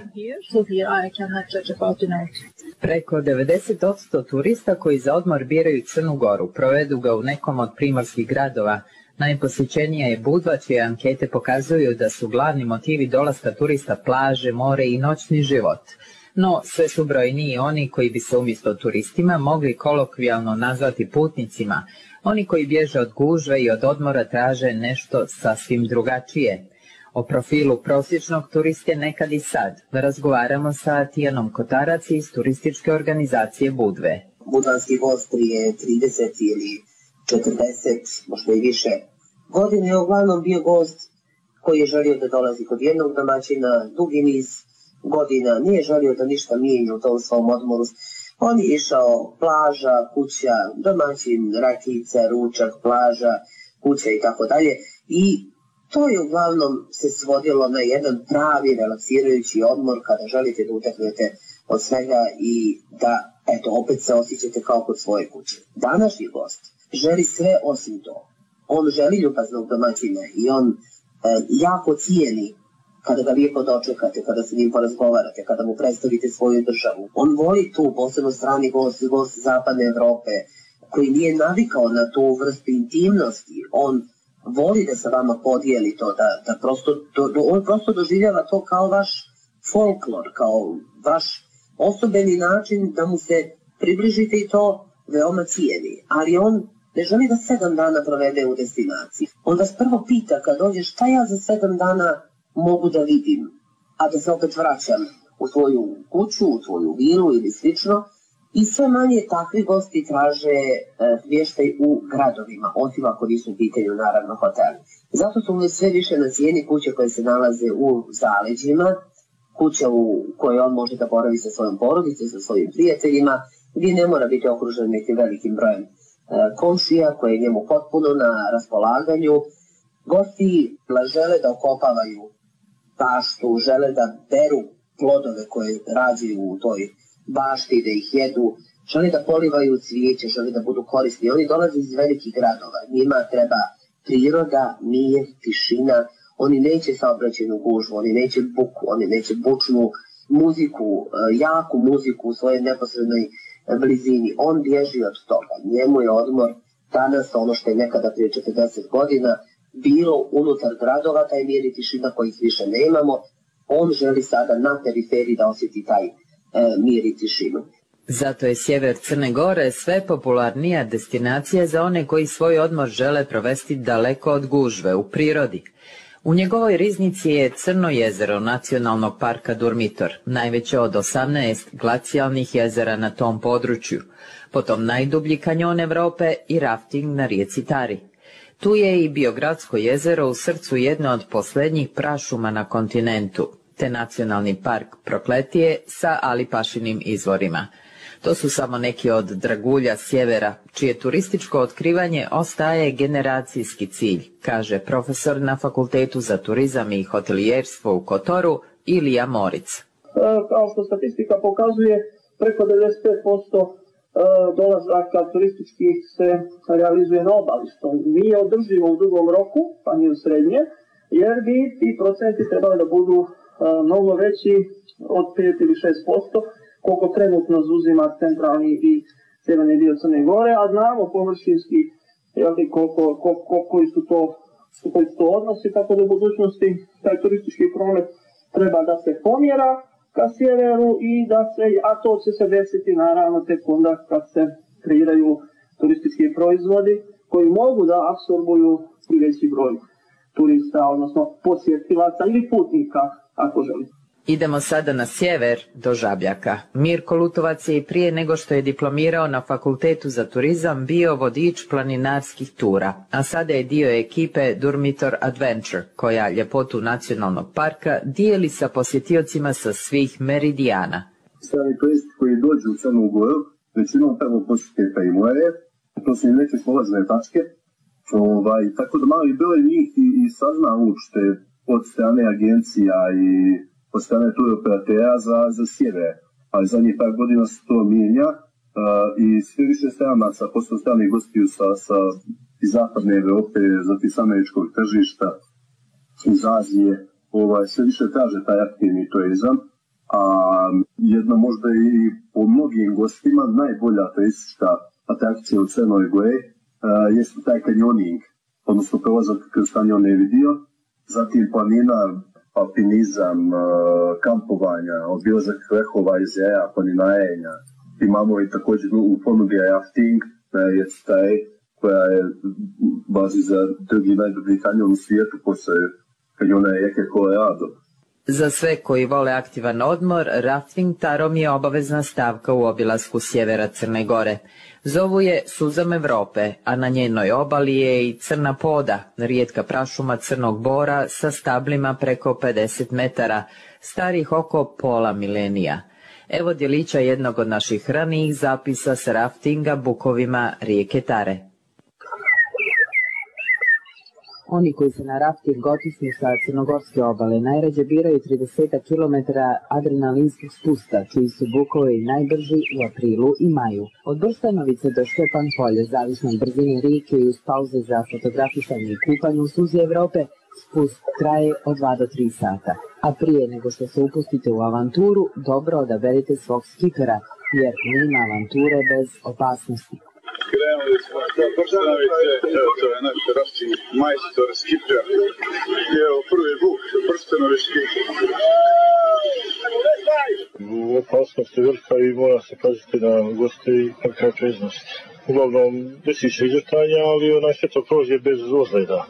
Preko devedeset posto turista koji za odmor biraju Crnu Goru provedu ga u nekom od primorskih gradova. Najposjećenija je Budva, čije ankete pokazuju da su glavni motivi dolaska turista plaže, more i noćni život. No, sve su brojniji oni koji bi se umjesto turistima mogli kolokvijalno nazvati putnicima, oni koji bježe od gužve i od odmora traže nešto sasvim drugačije. O profilu prosječnog turiste nekad i sad razgovaramo sa Tijanom Kotarac iz turističke organizacije Budve. Budvanski gost prije trideset ili četrdeset, možda i više godine je uglavnom bio gost koji je želio da dolazi kod jednog domaćina dugi niz godina, nije želio da ništa mijenja u tom svom odmoru. On je išao plaža, kuća, domaćin, rakica, ručak, plaža, kuća i tako dalje. I to je uglavnom se svodilo na jedan pravi relaksirajući odmor kada želite da uteknete od svega i da, eto, opet se osjećate kao kod svoje kuće. Današnji gost želi sve osim to. On želi ljubaznog domaćina i on e, jako cijeni kada ga lijepo dočekate, kada se njim porazgovarate, kada mu predstavite svoju državu. On voli tu, posebno strani gost, gost zapadne Evrope, koji nije navikao na tu vrstu intimnosti. On voli da se vama podijeli to, da, da prosto, do, do, on prosto doživljava to kao vaš folklor, kao vaš osobeni način da mu se približite i to veoma cijeni. Ali on ne želi da sedam dana provede u destinaciji. On vas prvo pita kad dođe šta ja za sedam dana mogu da vidim, a da se opet vraćam u svoju kuću, u svoju vilu ili slično. I sve manje takvi gosti traže e, vještaj u gradovima, osim ako nisu u pitanju naravno hoteli. Zato su sve više na cijeni kuće koje se nalaze u zaleđima, kuća u kojoj on može da boravi sa svojom porodicom, sa svojim prijateljima, gdje ne mora biti okružen nekim velikim brojem e, komšija koje je njemu potpuno na raspolaganju. Gosti žele da okopavaju baštu, žele da beru plodove koje rađaju u toj bašti, da ih jedu, žele da polivaju cvijeće, žele da budu korisni. Oni dolaze iz velikih gradova, njima treba priroda, mir, tišina, oni neće saobraćajnu gužvu, oni neće buku, oni neće bučnu muziku, jaku muziku u svojoj neposrednoj blizini. On bježi od toga, njemu je odmor danas ono što je nekada prije četrdeset godina bilo unutar gradova, taj mir i tišina kojih više nemamo. On želi sada na periferiji da osjeti taj e, mir i tišinu. Zato je sjever Crne Gore sve popularnija destinacija za one koji svoj odmor žele provesti daleko od gužve, u prirodi. U njegovoj riznici je Crno jezero Nacionalnog parka Durmitor, najveće od osamnaest glacijalnih jezera na tom području, potom najdublji kanjon Evrope i rafting na rijeci Tari. Tu je i Biogradsko jezero u srcu jedne od posljednjih prašuma na kontinentu, te nacionalni park Prokletije sa Alipašinim izvorima. To su samo neki od dragulja sjevera, čije turističko otkrivanje ostaje generacijski cilj, kaže profesor na Fakultetu za turizam i hotelijerstvo u Kotoru Ilija Moric. Kao što statistika pokazuje, preko devedeset pet posto dolazaka turističkih se realizuje na obali, što nije održivo u dugom roku, pa ni u srednje, jer bi ti procenti trebali da budu mnogo veći od pet ili šest posto, koliko trenutno zauzima centralni i sjeverni dio Crne Gore, a znamo površinski koliko, koliko, koji su to, koji su to odnosi, tako da u budućnosti taj turistički promet treba da se pomjera ka sjeveru i da se, a to će se desiti naravno tek onda kad se kreiraju turistički proizvodi koji mogu da apsorbuju i veći broj turista, odnosno posjetilaca ili putnika, ako želite. Idemo sada na sjever do Žabljaka. Mirko Lutovac je i prije nego što je diplomirao na Fakultetu za turizam bio vodič planinarskih tura, a sada je dio ekipe Durmitor Adventure, koja ljepotu nacionalnog parka dijeli sa posjetiocima sa svih meridijana. Strani turisti koji dođu u Crnu Goru, većinom prvo posjete pa i more, to su i neke polazne tačke, ovaj, tako da mali broj njih i, i sazna uopšte od strane agencija i od strane turoperatera za, za sjever, ali zadnjih par godina se to mijenja uh, i sve više stranaca, posle stranih gostiju sa, sa iz zapadne Evrope, zatim sa američkog tržišta, iz Azije, ovaj, sve više traže taj aktivni turizam, a jedno možda i po mnogim gostima najbolja turistička atrakcija u Crnoj Gori uh, jeste taj kanjoning, odnosno prolazak kroz kanjon Nevidio, zatim planina alpinizam, kampovanja, obilazak vrhova i zeja, planinajenja. Imamo i također u ponudi rafting, je taj koja je bazi za drugi najdublji kanjon u svijetu posle kanjona rijeke Colorado. Za sve koji vole aktivan odmor, rafting tarom je obavezna stavka u obilasku sjevera Crne Gore. Zovu je Suzam Evrope, a na njenoj obali je i Crna Poda, rijetka prašuma crnog bora sa stablima preko pedeset metara, starih oko pola milenija. Evo djelića jednog od naših ranijih zapisa s raftinga bukovima rijeke Tare. Oni koji se na rafting otisnu sa crnogorske obale najrađe biraju trideset kilometara adrenalinskog spusta, čiji su bukovi najbrži u aprilu i maju. Od Brstanovice do Štepan polje, zavisno od brzine rijeke i uz pauze za fotografisanje i kupanje u suzi Evrope, spust traje od dva do tri sata. A prije nego što se upustite u avanturu, dobro odaberite svog skipera, jer nema avanture bez opasnosti. Krenuli smo do Brstanovice, evo to je naš rafting majstor, skiper. Evo prvi buk, Brstanovički. Opasnost je velika i mora se paziti na goste i kakva je preznost. Uglavnom, desi se izvrtanja, ali onaj sve to prođe bez ozljeda.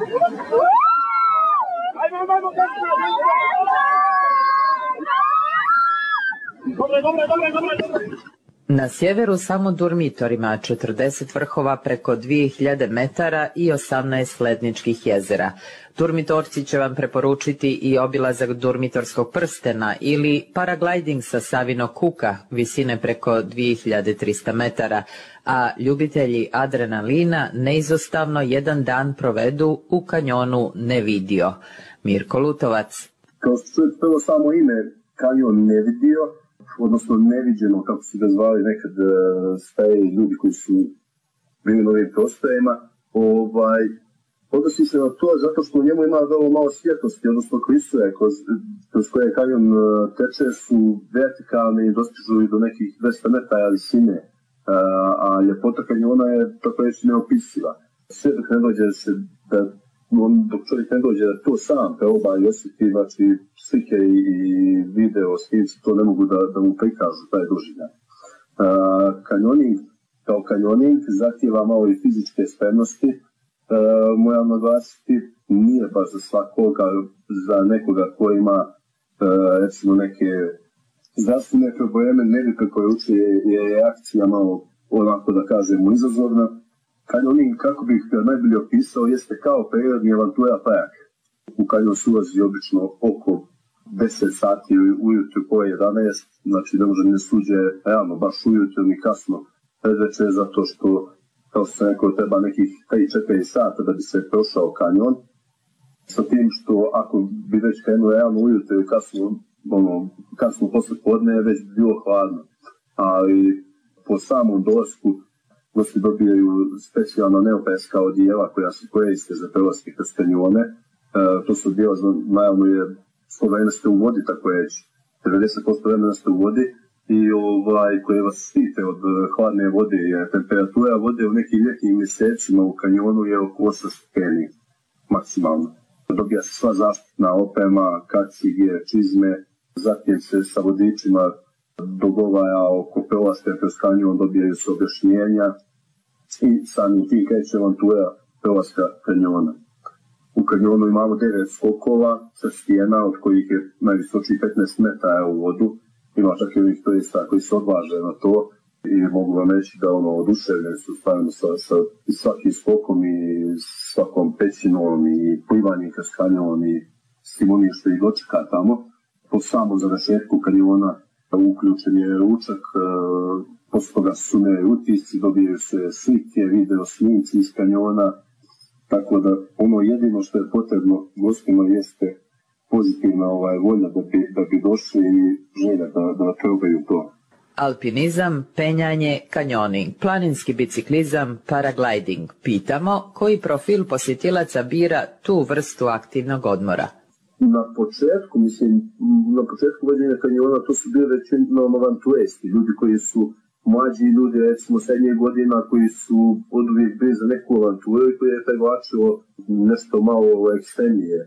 Dobre, dobre, dobre, dobre, dobre. Na sjeveru samo Durmitor ima četrdeset vrhova preko dvije hiljade metara i osamnaest ledničkih jezera. Durmitorci će vam preporučiti i obilazak Durmitorskog prstena ili paragliding sa Savinog kuka, visine preko dvije hiljade trista metara, a ljubitelji adrenalina neizostavno jedan dan provedu u kanjonu Nevidio. Mirko Lutovac. Kao što čujete prvo samo ime kanjon Nevidio, odnosno neviđeno, kako su ga zvali nekad stariji ljudi koji su bili na ovim prostorima, ovaj, odnosi se na to zato što u njemu ima vrlo malo svjetlosti, odnosno klisure kroz, kroz koje kanjon teče su vertikalne i dostižu i do nekih dvesta metara visine, a, a ljepota kanjona je tako reći neopisiva. Sve dok ne dođe se da on, dok čovjek ne dođe da to sam preoba i osjeti, znači slike i, i video snimci to ne mogu da, da mu prikažu taj doživljaj. Kanjoning kao kanjoning zahtijeva malo i fizičke spremnosti. E, moram naglasiti, nije baš za svakoga, za nekoga ko ima e, recimo neke zdravstvene probleme, nevike koje uči je, je reakcija malo onako da kažemo izazovna. Kanjoning, kako bih najbolje opisao, jeste kao prirodni avantura park. U kanjon se ulazi obično oko deset sati ujutru po jedanaest, znači ne može ni suđe realno baš ujutru ni kasno predveče, zato što, kao što sam rekao, treba nekih tri do četiri sata da bi se prošao kanjon. Sa tim što ako bi već krenuo realno ujutru i kasno, ono, kasno posle podne je već bilo hladno. Ali po samom dolasku gosti dobijaju specijalna neoprenska odijela koja se koriste za prelaske kroz kanjone. E, to su odijela, naravno je sto vremena ste u vodi, tako reći, devedeset posto vremena ste u vodi i ovaj, koje vas štite od hladne vode, jer temperatura vode u nekim ljetnim mjesecima u kanjonu je oko osam stepeni maksimalno. Dobija se sva zaštitna oprema, kacige, čizme, zatim se sa vodičima dogovara oko prelaska kroz kanjon, dobijaju se objašnjenja i samim tim kreće avantura prelaska kanjona. U kanjonu imamo devet skokova sa stijena, od kojih je najvisočiji petnaest metara u vodu. Ima čak i onih turista koji se odvaže na to i mogu vam reći da ono oduševljeni su stavljeno sa, sa svakim skokom i svakom pećinom i plivanjem kroz kanjon i svim onim što ih dočeka tamo. Po samom završetku kanjona uključen je ručak, posle toga su sumeraju utisci, dobijaju se slike, video snimci iz kanjona, tako da ono jedino što je potrebno gostima jeste pozitivna ovaj, volja da bi, da bi došli i želja da, da probaju to. Alpinizam, penjanje, kanjoning, planinski biciklizam, paragliding. Pitamo koji profil posjetilaca bira tu vrstu aktivnog odmora. Na početku, mislim, na početku vođenja kanjona to su bili većinom avanturisti, ljudi koji su mlađi ljudi, recimo srednje godina, koji su od uvijek bili za neku avanturu i koji je privlačilo nešto malo ekstremnije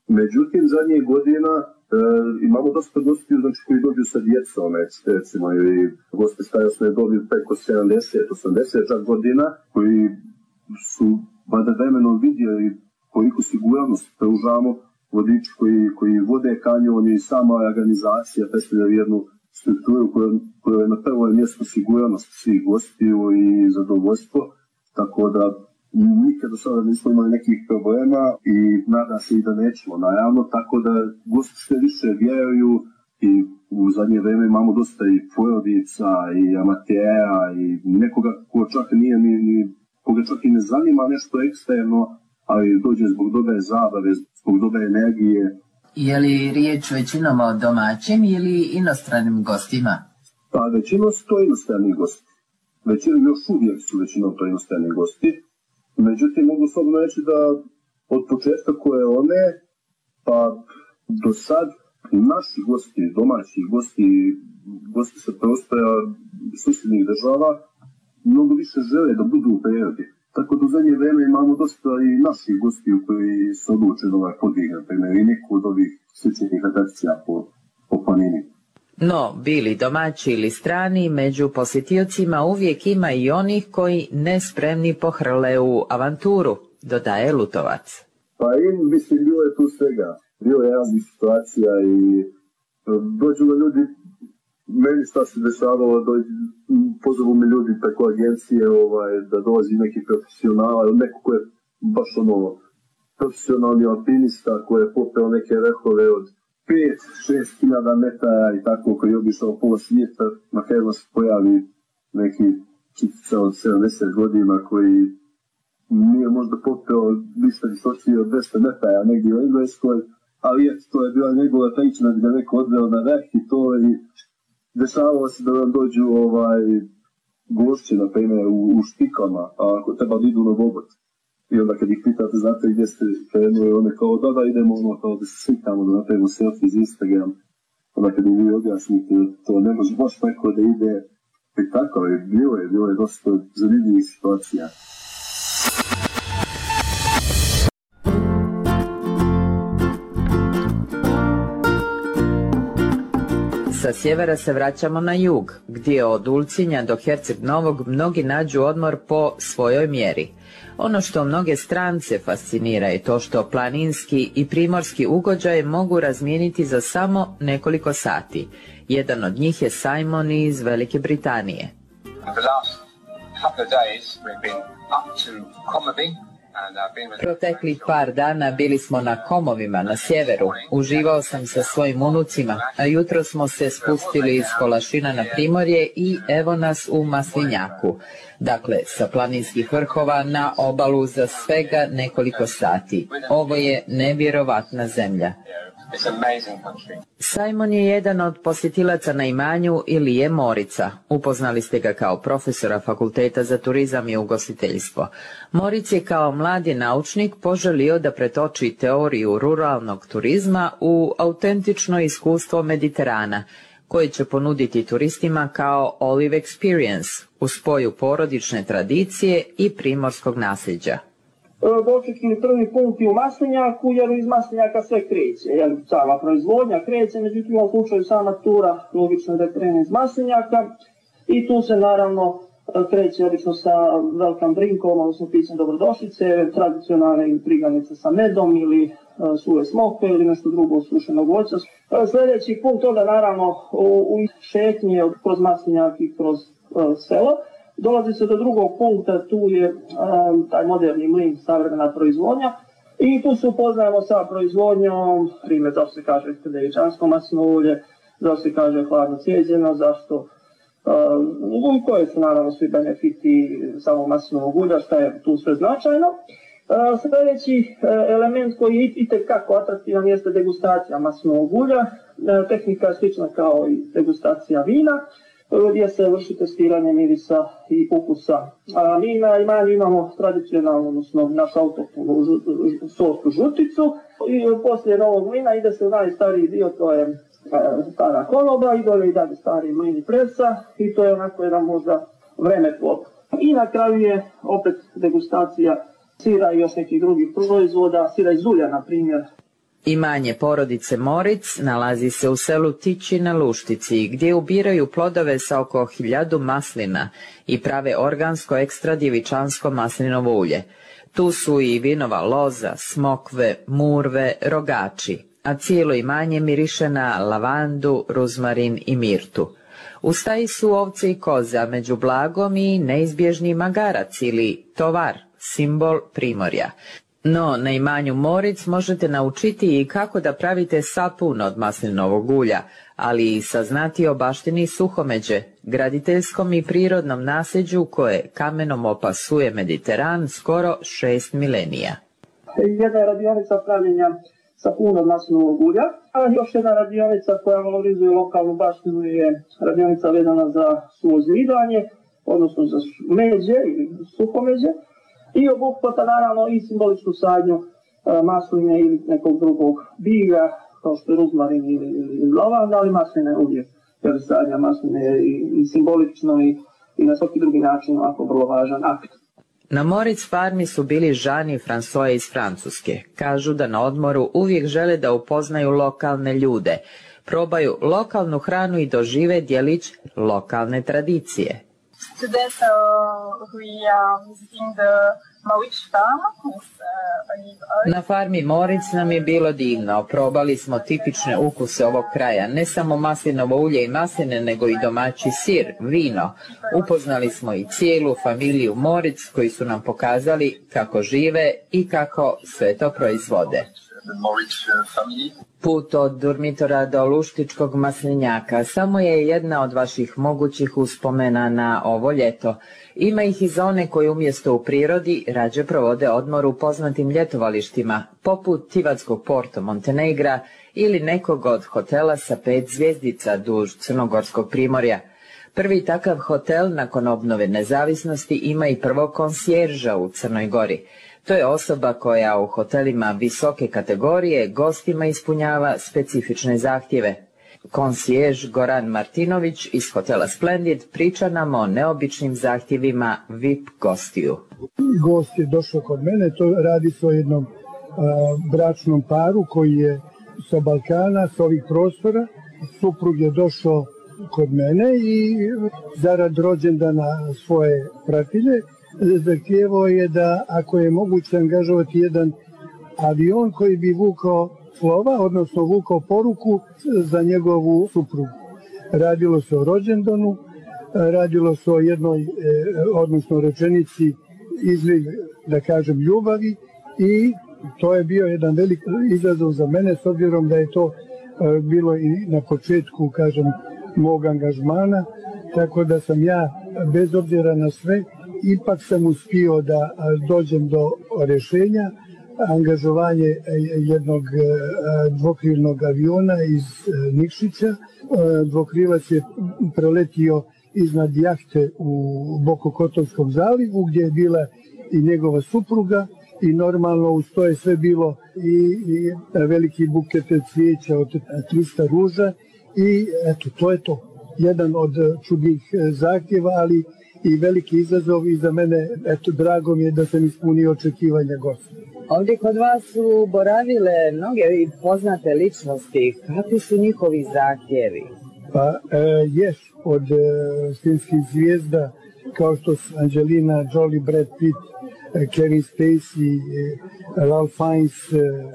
Međutim, zadnjih godina e, imamo dosta gostiju, znači, koji dođu sa djecom, recimo, ili gosti starosne dobi preko sedamdeset osamdeset godina, koji su vada vremenom vidjeli koliko sigurnost pružamo, vodiči koji, koji vode kanjon i sama organizacija predstavljaju jednu strukturu koja je na prvo mjesto sigurnost svih gostiju i zadovoljstvo, tako da nikad do sada nismo imali nekih problema i nada se i da nećemo, naravno, tako da gosti sve više vjeruju i u zadnje vrijeme imamo dosta i porodica i amatera i nekoga ko čak nije ni, ni koga čak i ne zanima nešto eksterno, ali dođe zbog dobre zabave, zbog dobre energije. Je li riječ većinom o domaćim ili inostranim gostima? Pa većinom su to inostrani gosti. Većinom još uvijek su većinom to inostrani gosti. Međutim, mogu slobodno reći da od početka koje one, pa do sad naši gosti, domaći gosti, gosti sa prostora susjednih država, mnogo više žele da budu u prirodi. Tako da u zadnje vrijeme imamo dosta i naših gostiju koji su odlučeni ovaj podvig, na primjer, i neku od ovih sličnih atrakcija po, po planini. No, bili domaći ili strani, među posjetiocima uvijek ima i onih koji nespremni pohrle u avanturu, dodaje Lutovac. Pa i, mislim, bilo je tu svega. Bilo je raznih situacija i dođu da ljudi, meni šta se dešavalo, pozovu mi ljudi preko agencije ovaj, da dolazi neki profesionala, neko ko je baš ono profesionalni alpinista koji je popeo neke vrhove od pet do šest hiljada metara i tako, koji je obišao pola svijeta, na kraju se pojavi neki čitica od sedamdeset godina koji nije možda popeo više visočije od dvesta metara negdje u Engleskoj, ali je, to je bila njegova priča da bi ga neko odveo na vrh i to i dešavalo se da nam dođu ovaj, gošće, na primjer, u, u štikama, a ako treba da idu na Bobot. I onda kad ih pitate, znate gdje ste krenuli, one kao da da idemo ono kao da se slikamo, da napravimo selfie iz Instagram. Onda kad im vi objasnite, to ne može baš neko da ide. I tako je, bilo je, bilo je dosta zanimljivih situacija. Sa sjevera se vraćamo na jug, gdje od Ulcinja do Herceg Novog mnogi nađu odmor po svojoj mjeri. Ono što mnoge strance fascinira je to što planinski i primorski ugođaj mogu razmijeniti za samo nekoliko sati. Jedan od njih je Simon iz Velike Britanije. Proteklih par dana bili smo na Komovima na sjeveru. Uživao sam sa svojim unucima, a jutro smo se spustili iz Kolašina na Primorje i evo nas u Maslinjaku. Dakle, sa planinskih vrhova na obalu za svega nekoliko sati. Ovo je nevjerovatna zemlja. Simon je jedan od posjetilaca na imanju Ilije Morica. Upoznali ste ga kao profesora Fakulteta za turizam i ugostiteljstvo. Moric je kao mladi naučnik poželio da pretoči teoriju ruralnog turizma u autentično iskustvo Mediterana, koje će ponuditi turistima kao Olive Experience, u spoju porodične tradicije i primorskog nasljeđa. Dočekili prvi punkt u Maslinjaku, jer iz Maslinjaka sve kreće, jer sama proizvodnja kreće, međutim u ovom slučaju sama tura logično da krene iz Maslinjaka i tu se naravno kreće obično sa welcome drinkom, odnosno pićem dobrodošlice, tradicionalne priganice sa medom ili suve smoke ili nešto drugo od sušenog voća. Sljedeći punkt onda naravno u, u šetnje kroz Maslinjak i kroz uh, selo. Dolazi se do drugog punkta, tu je um, taj moderni mlin, savremena proizvodnja i tu se upoznajemo sa proizvodnjom, primjer zašto se kaže devičansko maslinovo ulje, zašto se kaže hladno cijeđeno, zašto uh, i koje su naravno svi benefiti samog maslinovog ulja, šta je tu sve značajno. Uh, sljedeći uh, element koji je itekako atraktivan jeste degustacija maslinovog ulja. Uh, tehnika je slična kao i degustacija vina, gdje se vrši testiranje mirisa i ukusa. A mi na imanju imamo tradicionalno, odnosno našu autohtonu sortu žuticu i poslije novog mlina ide se u najstariji dio, to je stara konoba i dole i dalje stari mlin i presa i to je onako jedan možda vremeplov. I na kraju je opet degustacija sira i još nekih drugih proizvoda, sira iz ulja na primjer. Imanje porodice Moric nalazi se u selu Tići na Luštici, gdje ubiraju plodove sa oko hiljadu maslina i prave organsko ekstra djevičansko maslinovo ulje. Tu su i vinova loza, smokve, murve, rogači, a cijelo imanje miriše na lavandu, ruzmarin i mirtu. U staji su ovce i koze, a među blagom i neizbježni magarac ili tovar, simbol primorja. No, na imanju Moric možete naučiti i kako da pravite sapun od maslinovog ulja, ali i saznati o baštini Suhomeđe, graditeljskom i prirodnom nasljeđu koje kamenom opasuje Mediteran skoro šest milenija. Jedna je radionica pravljenja sapuna od maslinovog ulja, a još jedna radionica koja valorizuje lokalnu baštinu je radionica vezana za suvozidanje, odnosno za međe ili suhomeđe, i obuhvata naravno i simboličnu sadnju e, masline ili nekog drugog bilja, kao što je ruzmarin ili, ili lavanda, ali masline uvijek, jer sadnja masline je i, i simbolično i, i na svaki drugi način ovako vrlo važan akt. Na Moric farmi su bili Jean i François iz Francuske. Kažu da na odmoru uvijek žele da upoznaju lokalne ljude, probaju lokalnu hranu i dožive djelić lokalne tradicije. Today, so we are visiting the Moric farm with uh, olive oil. Na farmi Moric nam je bilo divno. Probali smo tipične ukuse ovog kraja, ne samo maslinovo ulje i masline, nego i domaći sir, vino. Upoznali smo i cijelu familiju Moric koji su nam pokazali kako žive i kako sve to proizvode. Put od Durmitora do Luštičkog maslinjaka samo je jedna od vaših mogućih uspomena na ovo ljeto. Ima ih i za one koji umjesto u prirodi rađe provode odmor u poznatim ljetovalištima, poput Tivatskog Porto Montenegra ili nekog od hotela sa pet zvjezdica duž Crnogorskog primorja. Prvi takav hotel nakon obnove nezavisnosti ima i prvog konsjerža u Crnoj Gori. To je osoba koja u hotelima visoke kategorije gostima ispunjava specifične zahtjeve. Konsjež Goran Martinović iz hotela Splendid priča nam o neobičnim zahtjevima V I P gostiju. Gost je došao kod mene, to radi se o jednom a, bračnom paru koji je sa Balkana, sa ovih prostora. Suprug je došao kod mene i zarad rođendana svoje pratilje zahtijevao je da ako je moguće angažovati jedan avion koji bi vukao slova, odnosno vukao poruku za njegovu suprugu. Radilo se o rođendanu, radilo se o jednoj, odnosno rečenici izliv, da kažem, ljubavi, i to je bio jedan velik izazov za mene, s obzirom da je to bilo i na početku, kažem, mog angažmana, tako da sam ja, bez obzira na sve, ipak sam uspio da dođem do rješenja, angažovanje jednog dvokrilnog aviona iz Nikšića. Dvokrilac je preletio iznad jahte u Bokokotorskom zalivu, gdje je bila i njegova supruga, i normalno uz to je sve bilo i, i veliki buket cvijeća od trista ruža, i eto, to je to. Jedan od čudnih zahtjeva, ali i veliki izazov, i za mene, eto, drago mi je da sam ispunio očekivanja gosta. Ovdje kod vas su boravile mnoge poznate ličnosti. Kakvi su njihovi zahtjevi? Pa, e, jes, od e, filmskih zvijezda, kao što su Angelina Jolie, Brad Pitt, e, Kevin Spacey, e, Ralph Fiennes, e,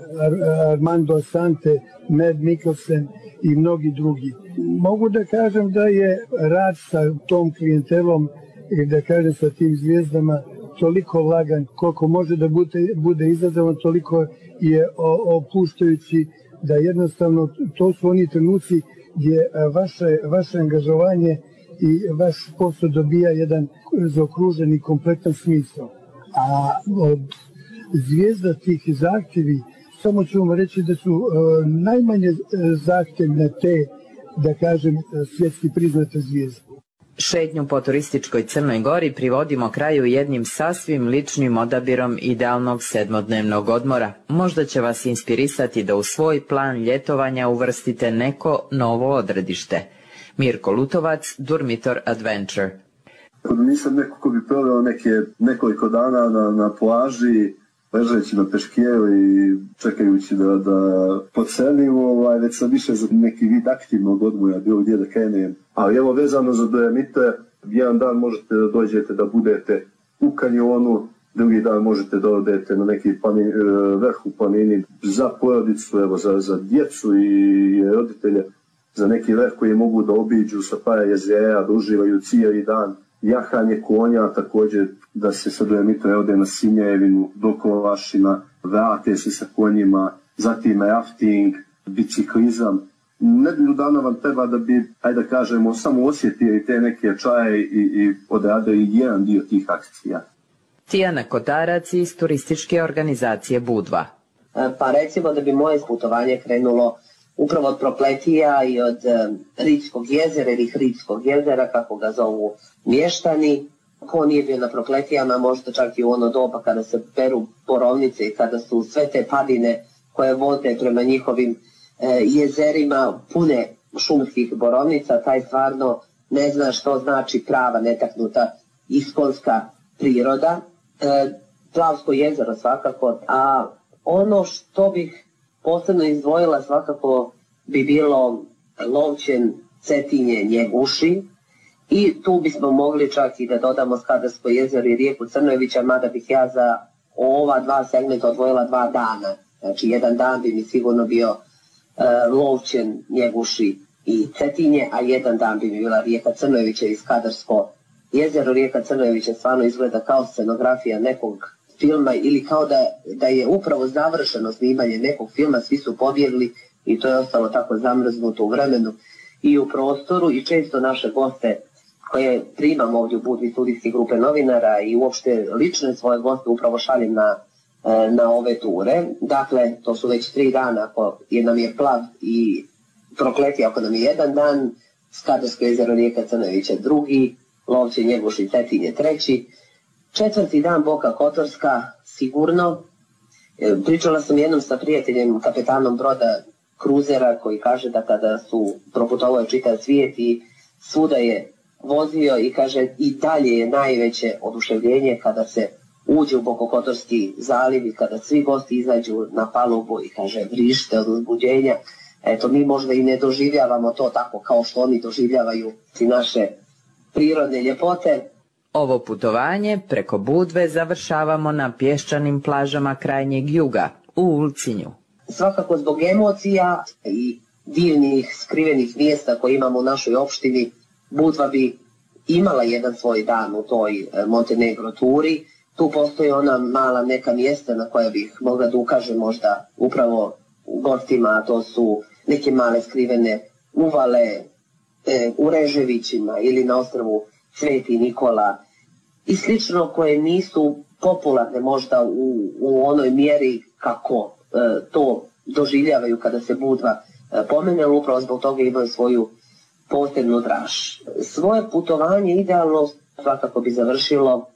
Ar Armando Assante, Mad Mikkelsen i mnogi drugi. Mogu da kažem da je rad sa tom klijentelom i da kažem sa tim zvijezdama toliko lagan, koliko može da bude, bude izazovan, toliko je opuštajući, da jednostavno to su oni trenuci gdje vaše, vaše angažovanje i vaš posao dobija jedan zaokružen i kompletan smisao. A od zvijezda tih zahtjevi, samo ću vam reći da su uh, najmanje zahtjevne te, da kažem, svjetski priznate zvijezde. Šetnju po turističkoj Crnoj Gori privodimo kraju jednim sasvim ličnim odabirom idealnog sedmodnevnog odmora. Možda će vas inspirisati da u svoj plan ljetovanja uvrstite neko novo odredište. Mirko Lutovac, Durmitor Adventure. Nisam neko ko bi proveo neke, nekoliko dana na, na plaži ležeći na peškijelu i čekajući da, da podsedim, ovaj, već sam više za neki vid aktivnog odmoja bilo gdje da krenem. Ali evo vezano za Dolomite, jedan dan možete da dođete da budete u kanjonu, drugi dan možete da odete na neki plani, vrh u planini za porodicu, evo, za, za djecu i roditelje, za neki vrh koji mogu da obiđu sa par jezera, da uživaju cijeli dan. Jahanje konja, također da se sa Dolomite ode na Sinjevinu, do Kolovašina, vrate se sa konjima, zatim rafting, biciklizam. Nedelju dana vam treba da bi, ajde da kažemo, samo osjetili te neke čaje i, i odradili jedan dio tih akcija. Tijana Kotarac iz turističke organizacije Budva. Pa recimo da bi moje putovanje krenulo upravo od Prokletija i od Ridskog jezera ili Hridskog jezera, kako ga zovu mještani. Ko nije bio na Prokletijama, možda čak i u ono doba kada se peru borovnice i kada su sve te padine koje vode prema njihovim e, jezerima pune šumskih borovnica, taj stvarno ne zna što znači prava netaknuta iskonska priroda. E, Plavsko jezero svakako, a ono što bih posebno izdvojila svakako bi bilo Lovćen, Cetinje, Njeguši i tu bismo mogli čak i da dodamo Skadarsko jezero i rijeku Crnojevića, mada bih ja za ova dva segmenta odvojila dva dana. Znači jedan dan bi mi sigurno bio uh, Lovćen, Njeguši i Cetinje, a jedan dan bi mi bila rijeka Crnojevića i Skadarsko jezero. Rijeka Crnojevića stvarno izgleda kao scenografija nekog filma ili kao da, da je upravo završeno snimanje nekog filma, svi su pobjegli i to je ostalo tako zamrznuto u vremenu i u prostoru i često naše goste koje primam ovdje u Budvi studijske grupe novinara i uopšte lične svoje goste upravo šaljem na, na ove ture. Dakle, to su već tri dana ako je nam je Plav i Prokletija, ako nam je jedan dan, Skadarsko jezero, rijeka Crnojevića drugi, Lovće, Njeguš i Cetinje treći. Četvrti dan Boka Kotorska, sigurno. Pričala sam jednom sa prijateljem, kapetanom broda kruzera, koji kaže da kada su proputovao čitav svijet i svuda je vozio i kaže i dalje je najveće oduševljenje kada se uđe u Bokokotorski zaliv i kada svi gosti izađu na palubu i kaže vrište od uzbuđenja. Eto, mi možda i ne doživljavamo to tako kao što oni doživljavaju i naše prirodne ljepote. Ovo putovanje preko Budve završavamo na pješčanim plažama krajnjeg juga u Ulcinju. Svakako zbog emocija i divnih skrivenih mjesta koje imamo u našoj opštini, Budva bi imala jedan svoj dan u toj Montenegro turi. Tu postoji ona mala neka mjesta na koja bih mogla da ukažem možda upravo gostima, a to su neke male skrivene uvale e, u Reževićima ili na ostrvu Sveti Nikola i slično, koje nisu popularne možda u, u onoj mjeri kako e, to doživljavaju kada se Budva e, pomene, ali upravo zbog toga imaju svoju posebnu draž. Svoje putovanje idealno svakako bi završilo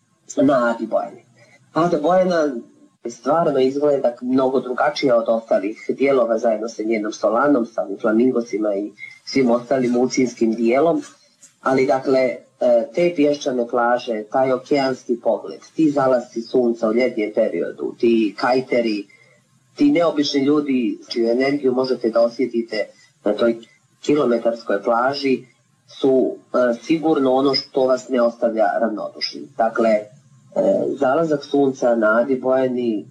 na Adi Bojani. Ada Bojana stvarno izgleda mnogo drugačija od ostalih dijelova zajedno sa njenom Solanom, sa flamingosima i svim ostalim ulcinskim dijelom, ali dakle te pješčane plaže, taj okeanski pogled, ti zalasci sunca u ljetnjem periodu, ti kajteri, ti neobični ljudi čiju energiju možete da osjetite na toj kilometarskoj plaži su uh, sigurno ono što vas ne ostavlja ravnodušnim. Dakle, uh, zalazak sunca na Adi Bojani,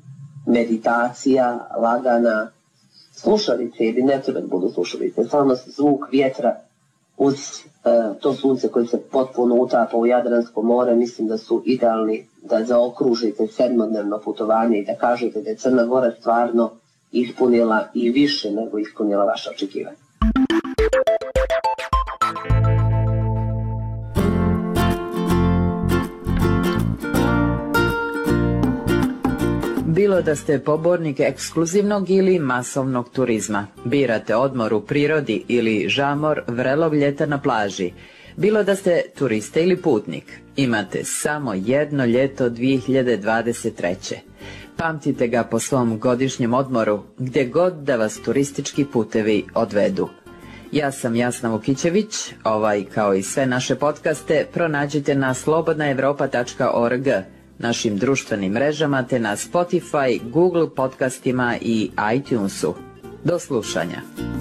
meditacija, lagana, slušalice ili ne treba da budu slušalice, samo zvuk vjetra uz uh, to sunce koje se potpuno utapa u Jadransko more, mislim da su idealni da zaokružite sedmodnevno putovanje i da kažete da je Crna Gora stvarno ispunila i više nego ispunila vaše očekivanje. Bilo da ste pobornik ekskluzivnog ili masovnog turizma, birate odmor u prirodi ili žamor vrelog ljeta na plaži, bilo da ste turista ili putnik, imate samo jedno ljeto dvije hiljade dvadeset treće. Pamtite ga po svom godišnjem odmoru, gdje god da vas turistički putevi odvedu. Ja sam Jasna Vukićević, ovaj kao i sve naše podcaste pronađite na slobodna evropa tačka org. našim društvenim mrežama te na Spotify, Google podcastima i iTunesu. Do slušanja.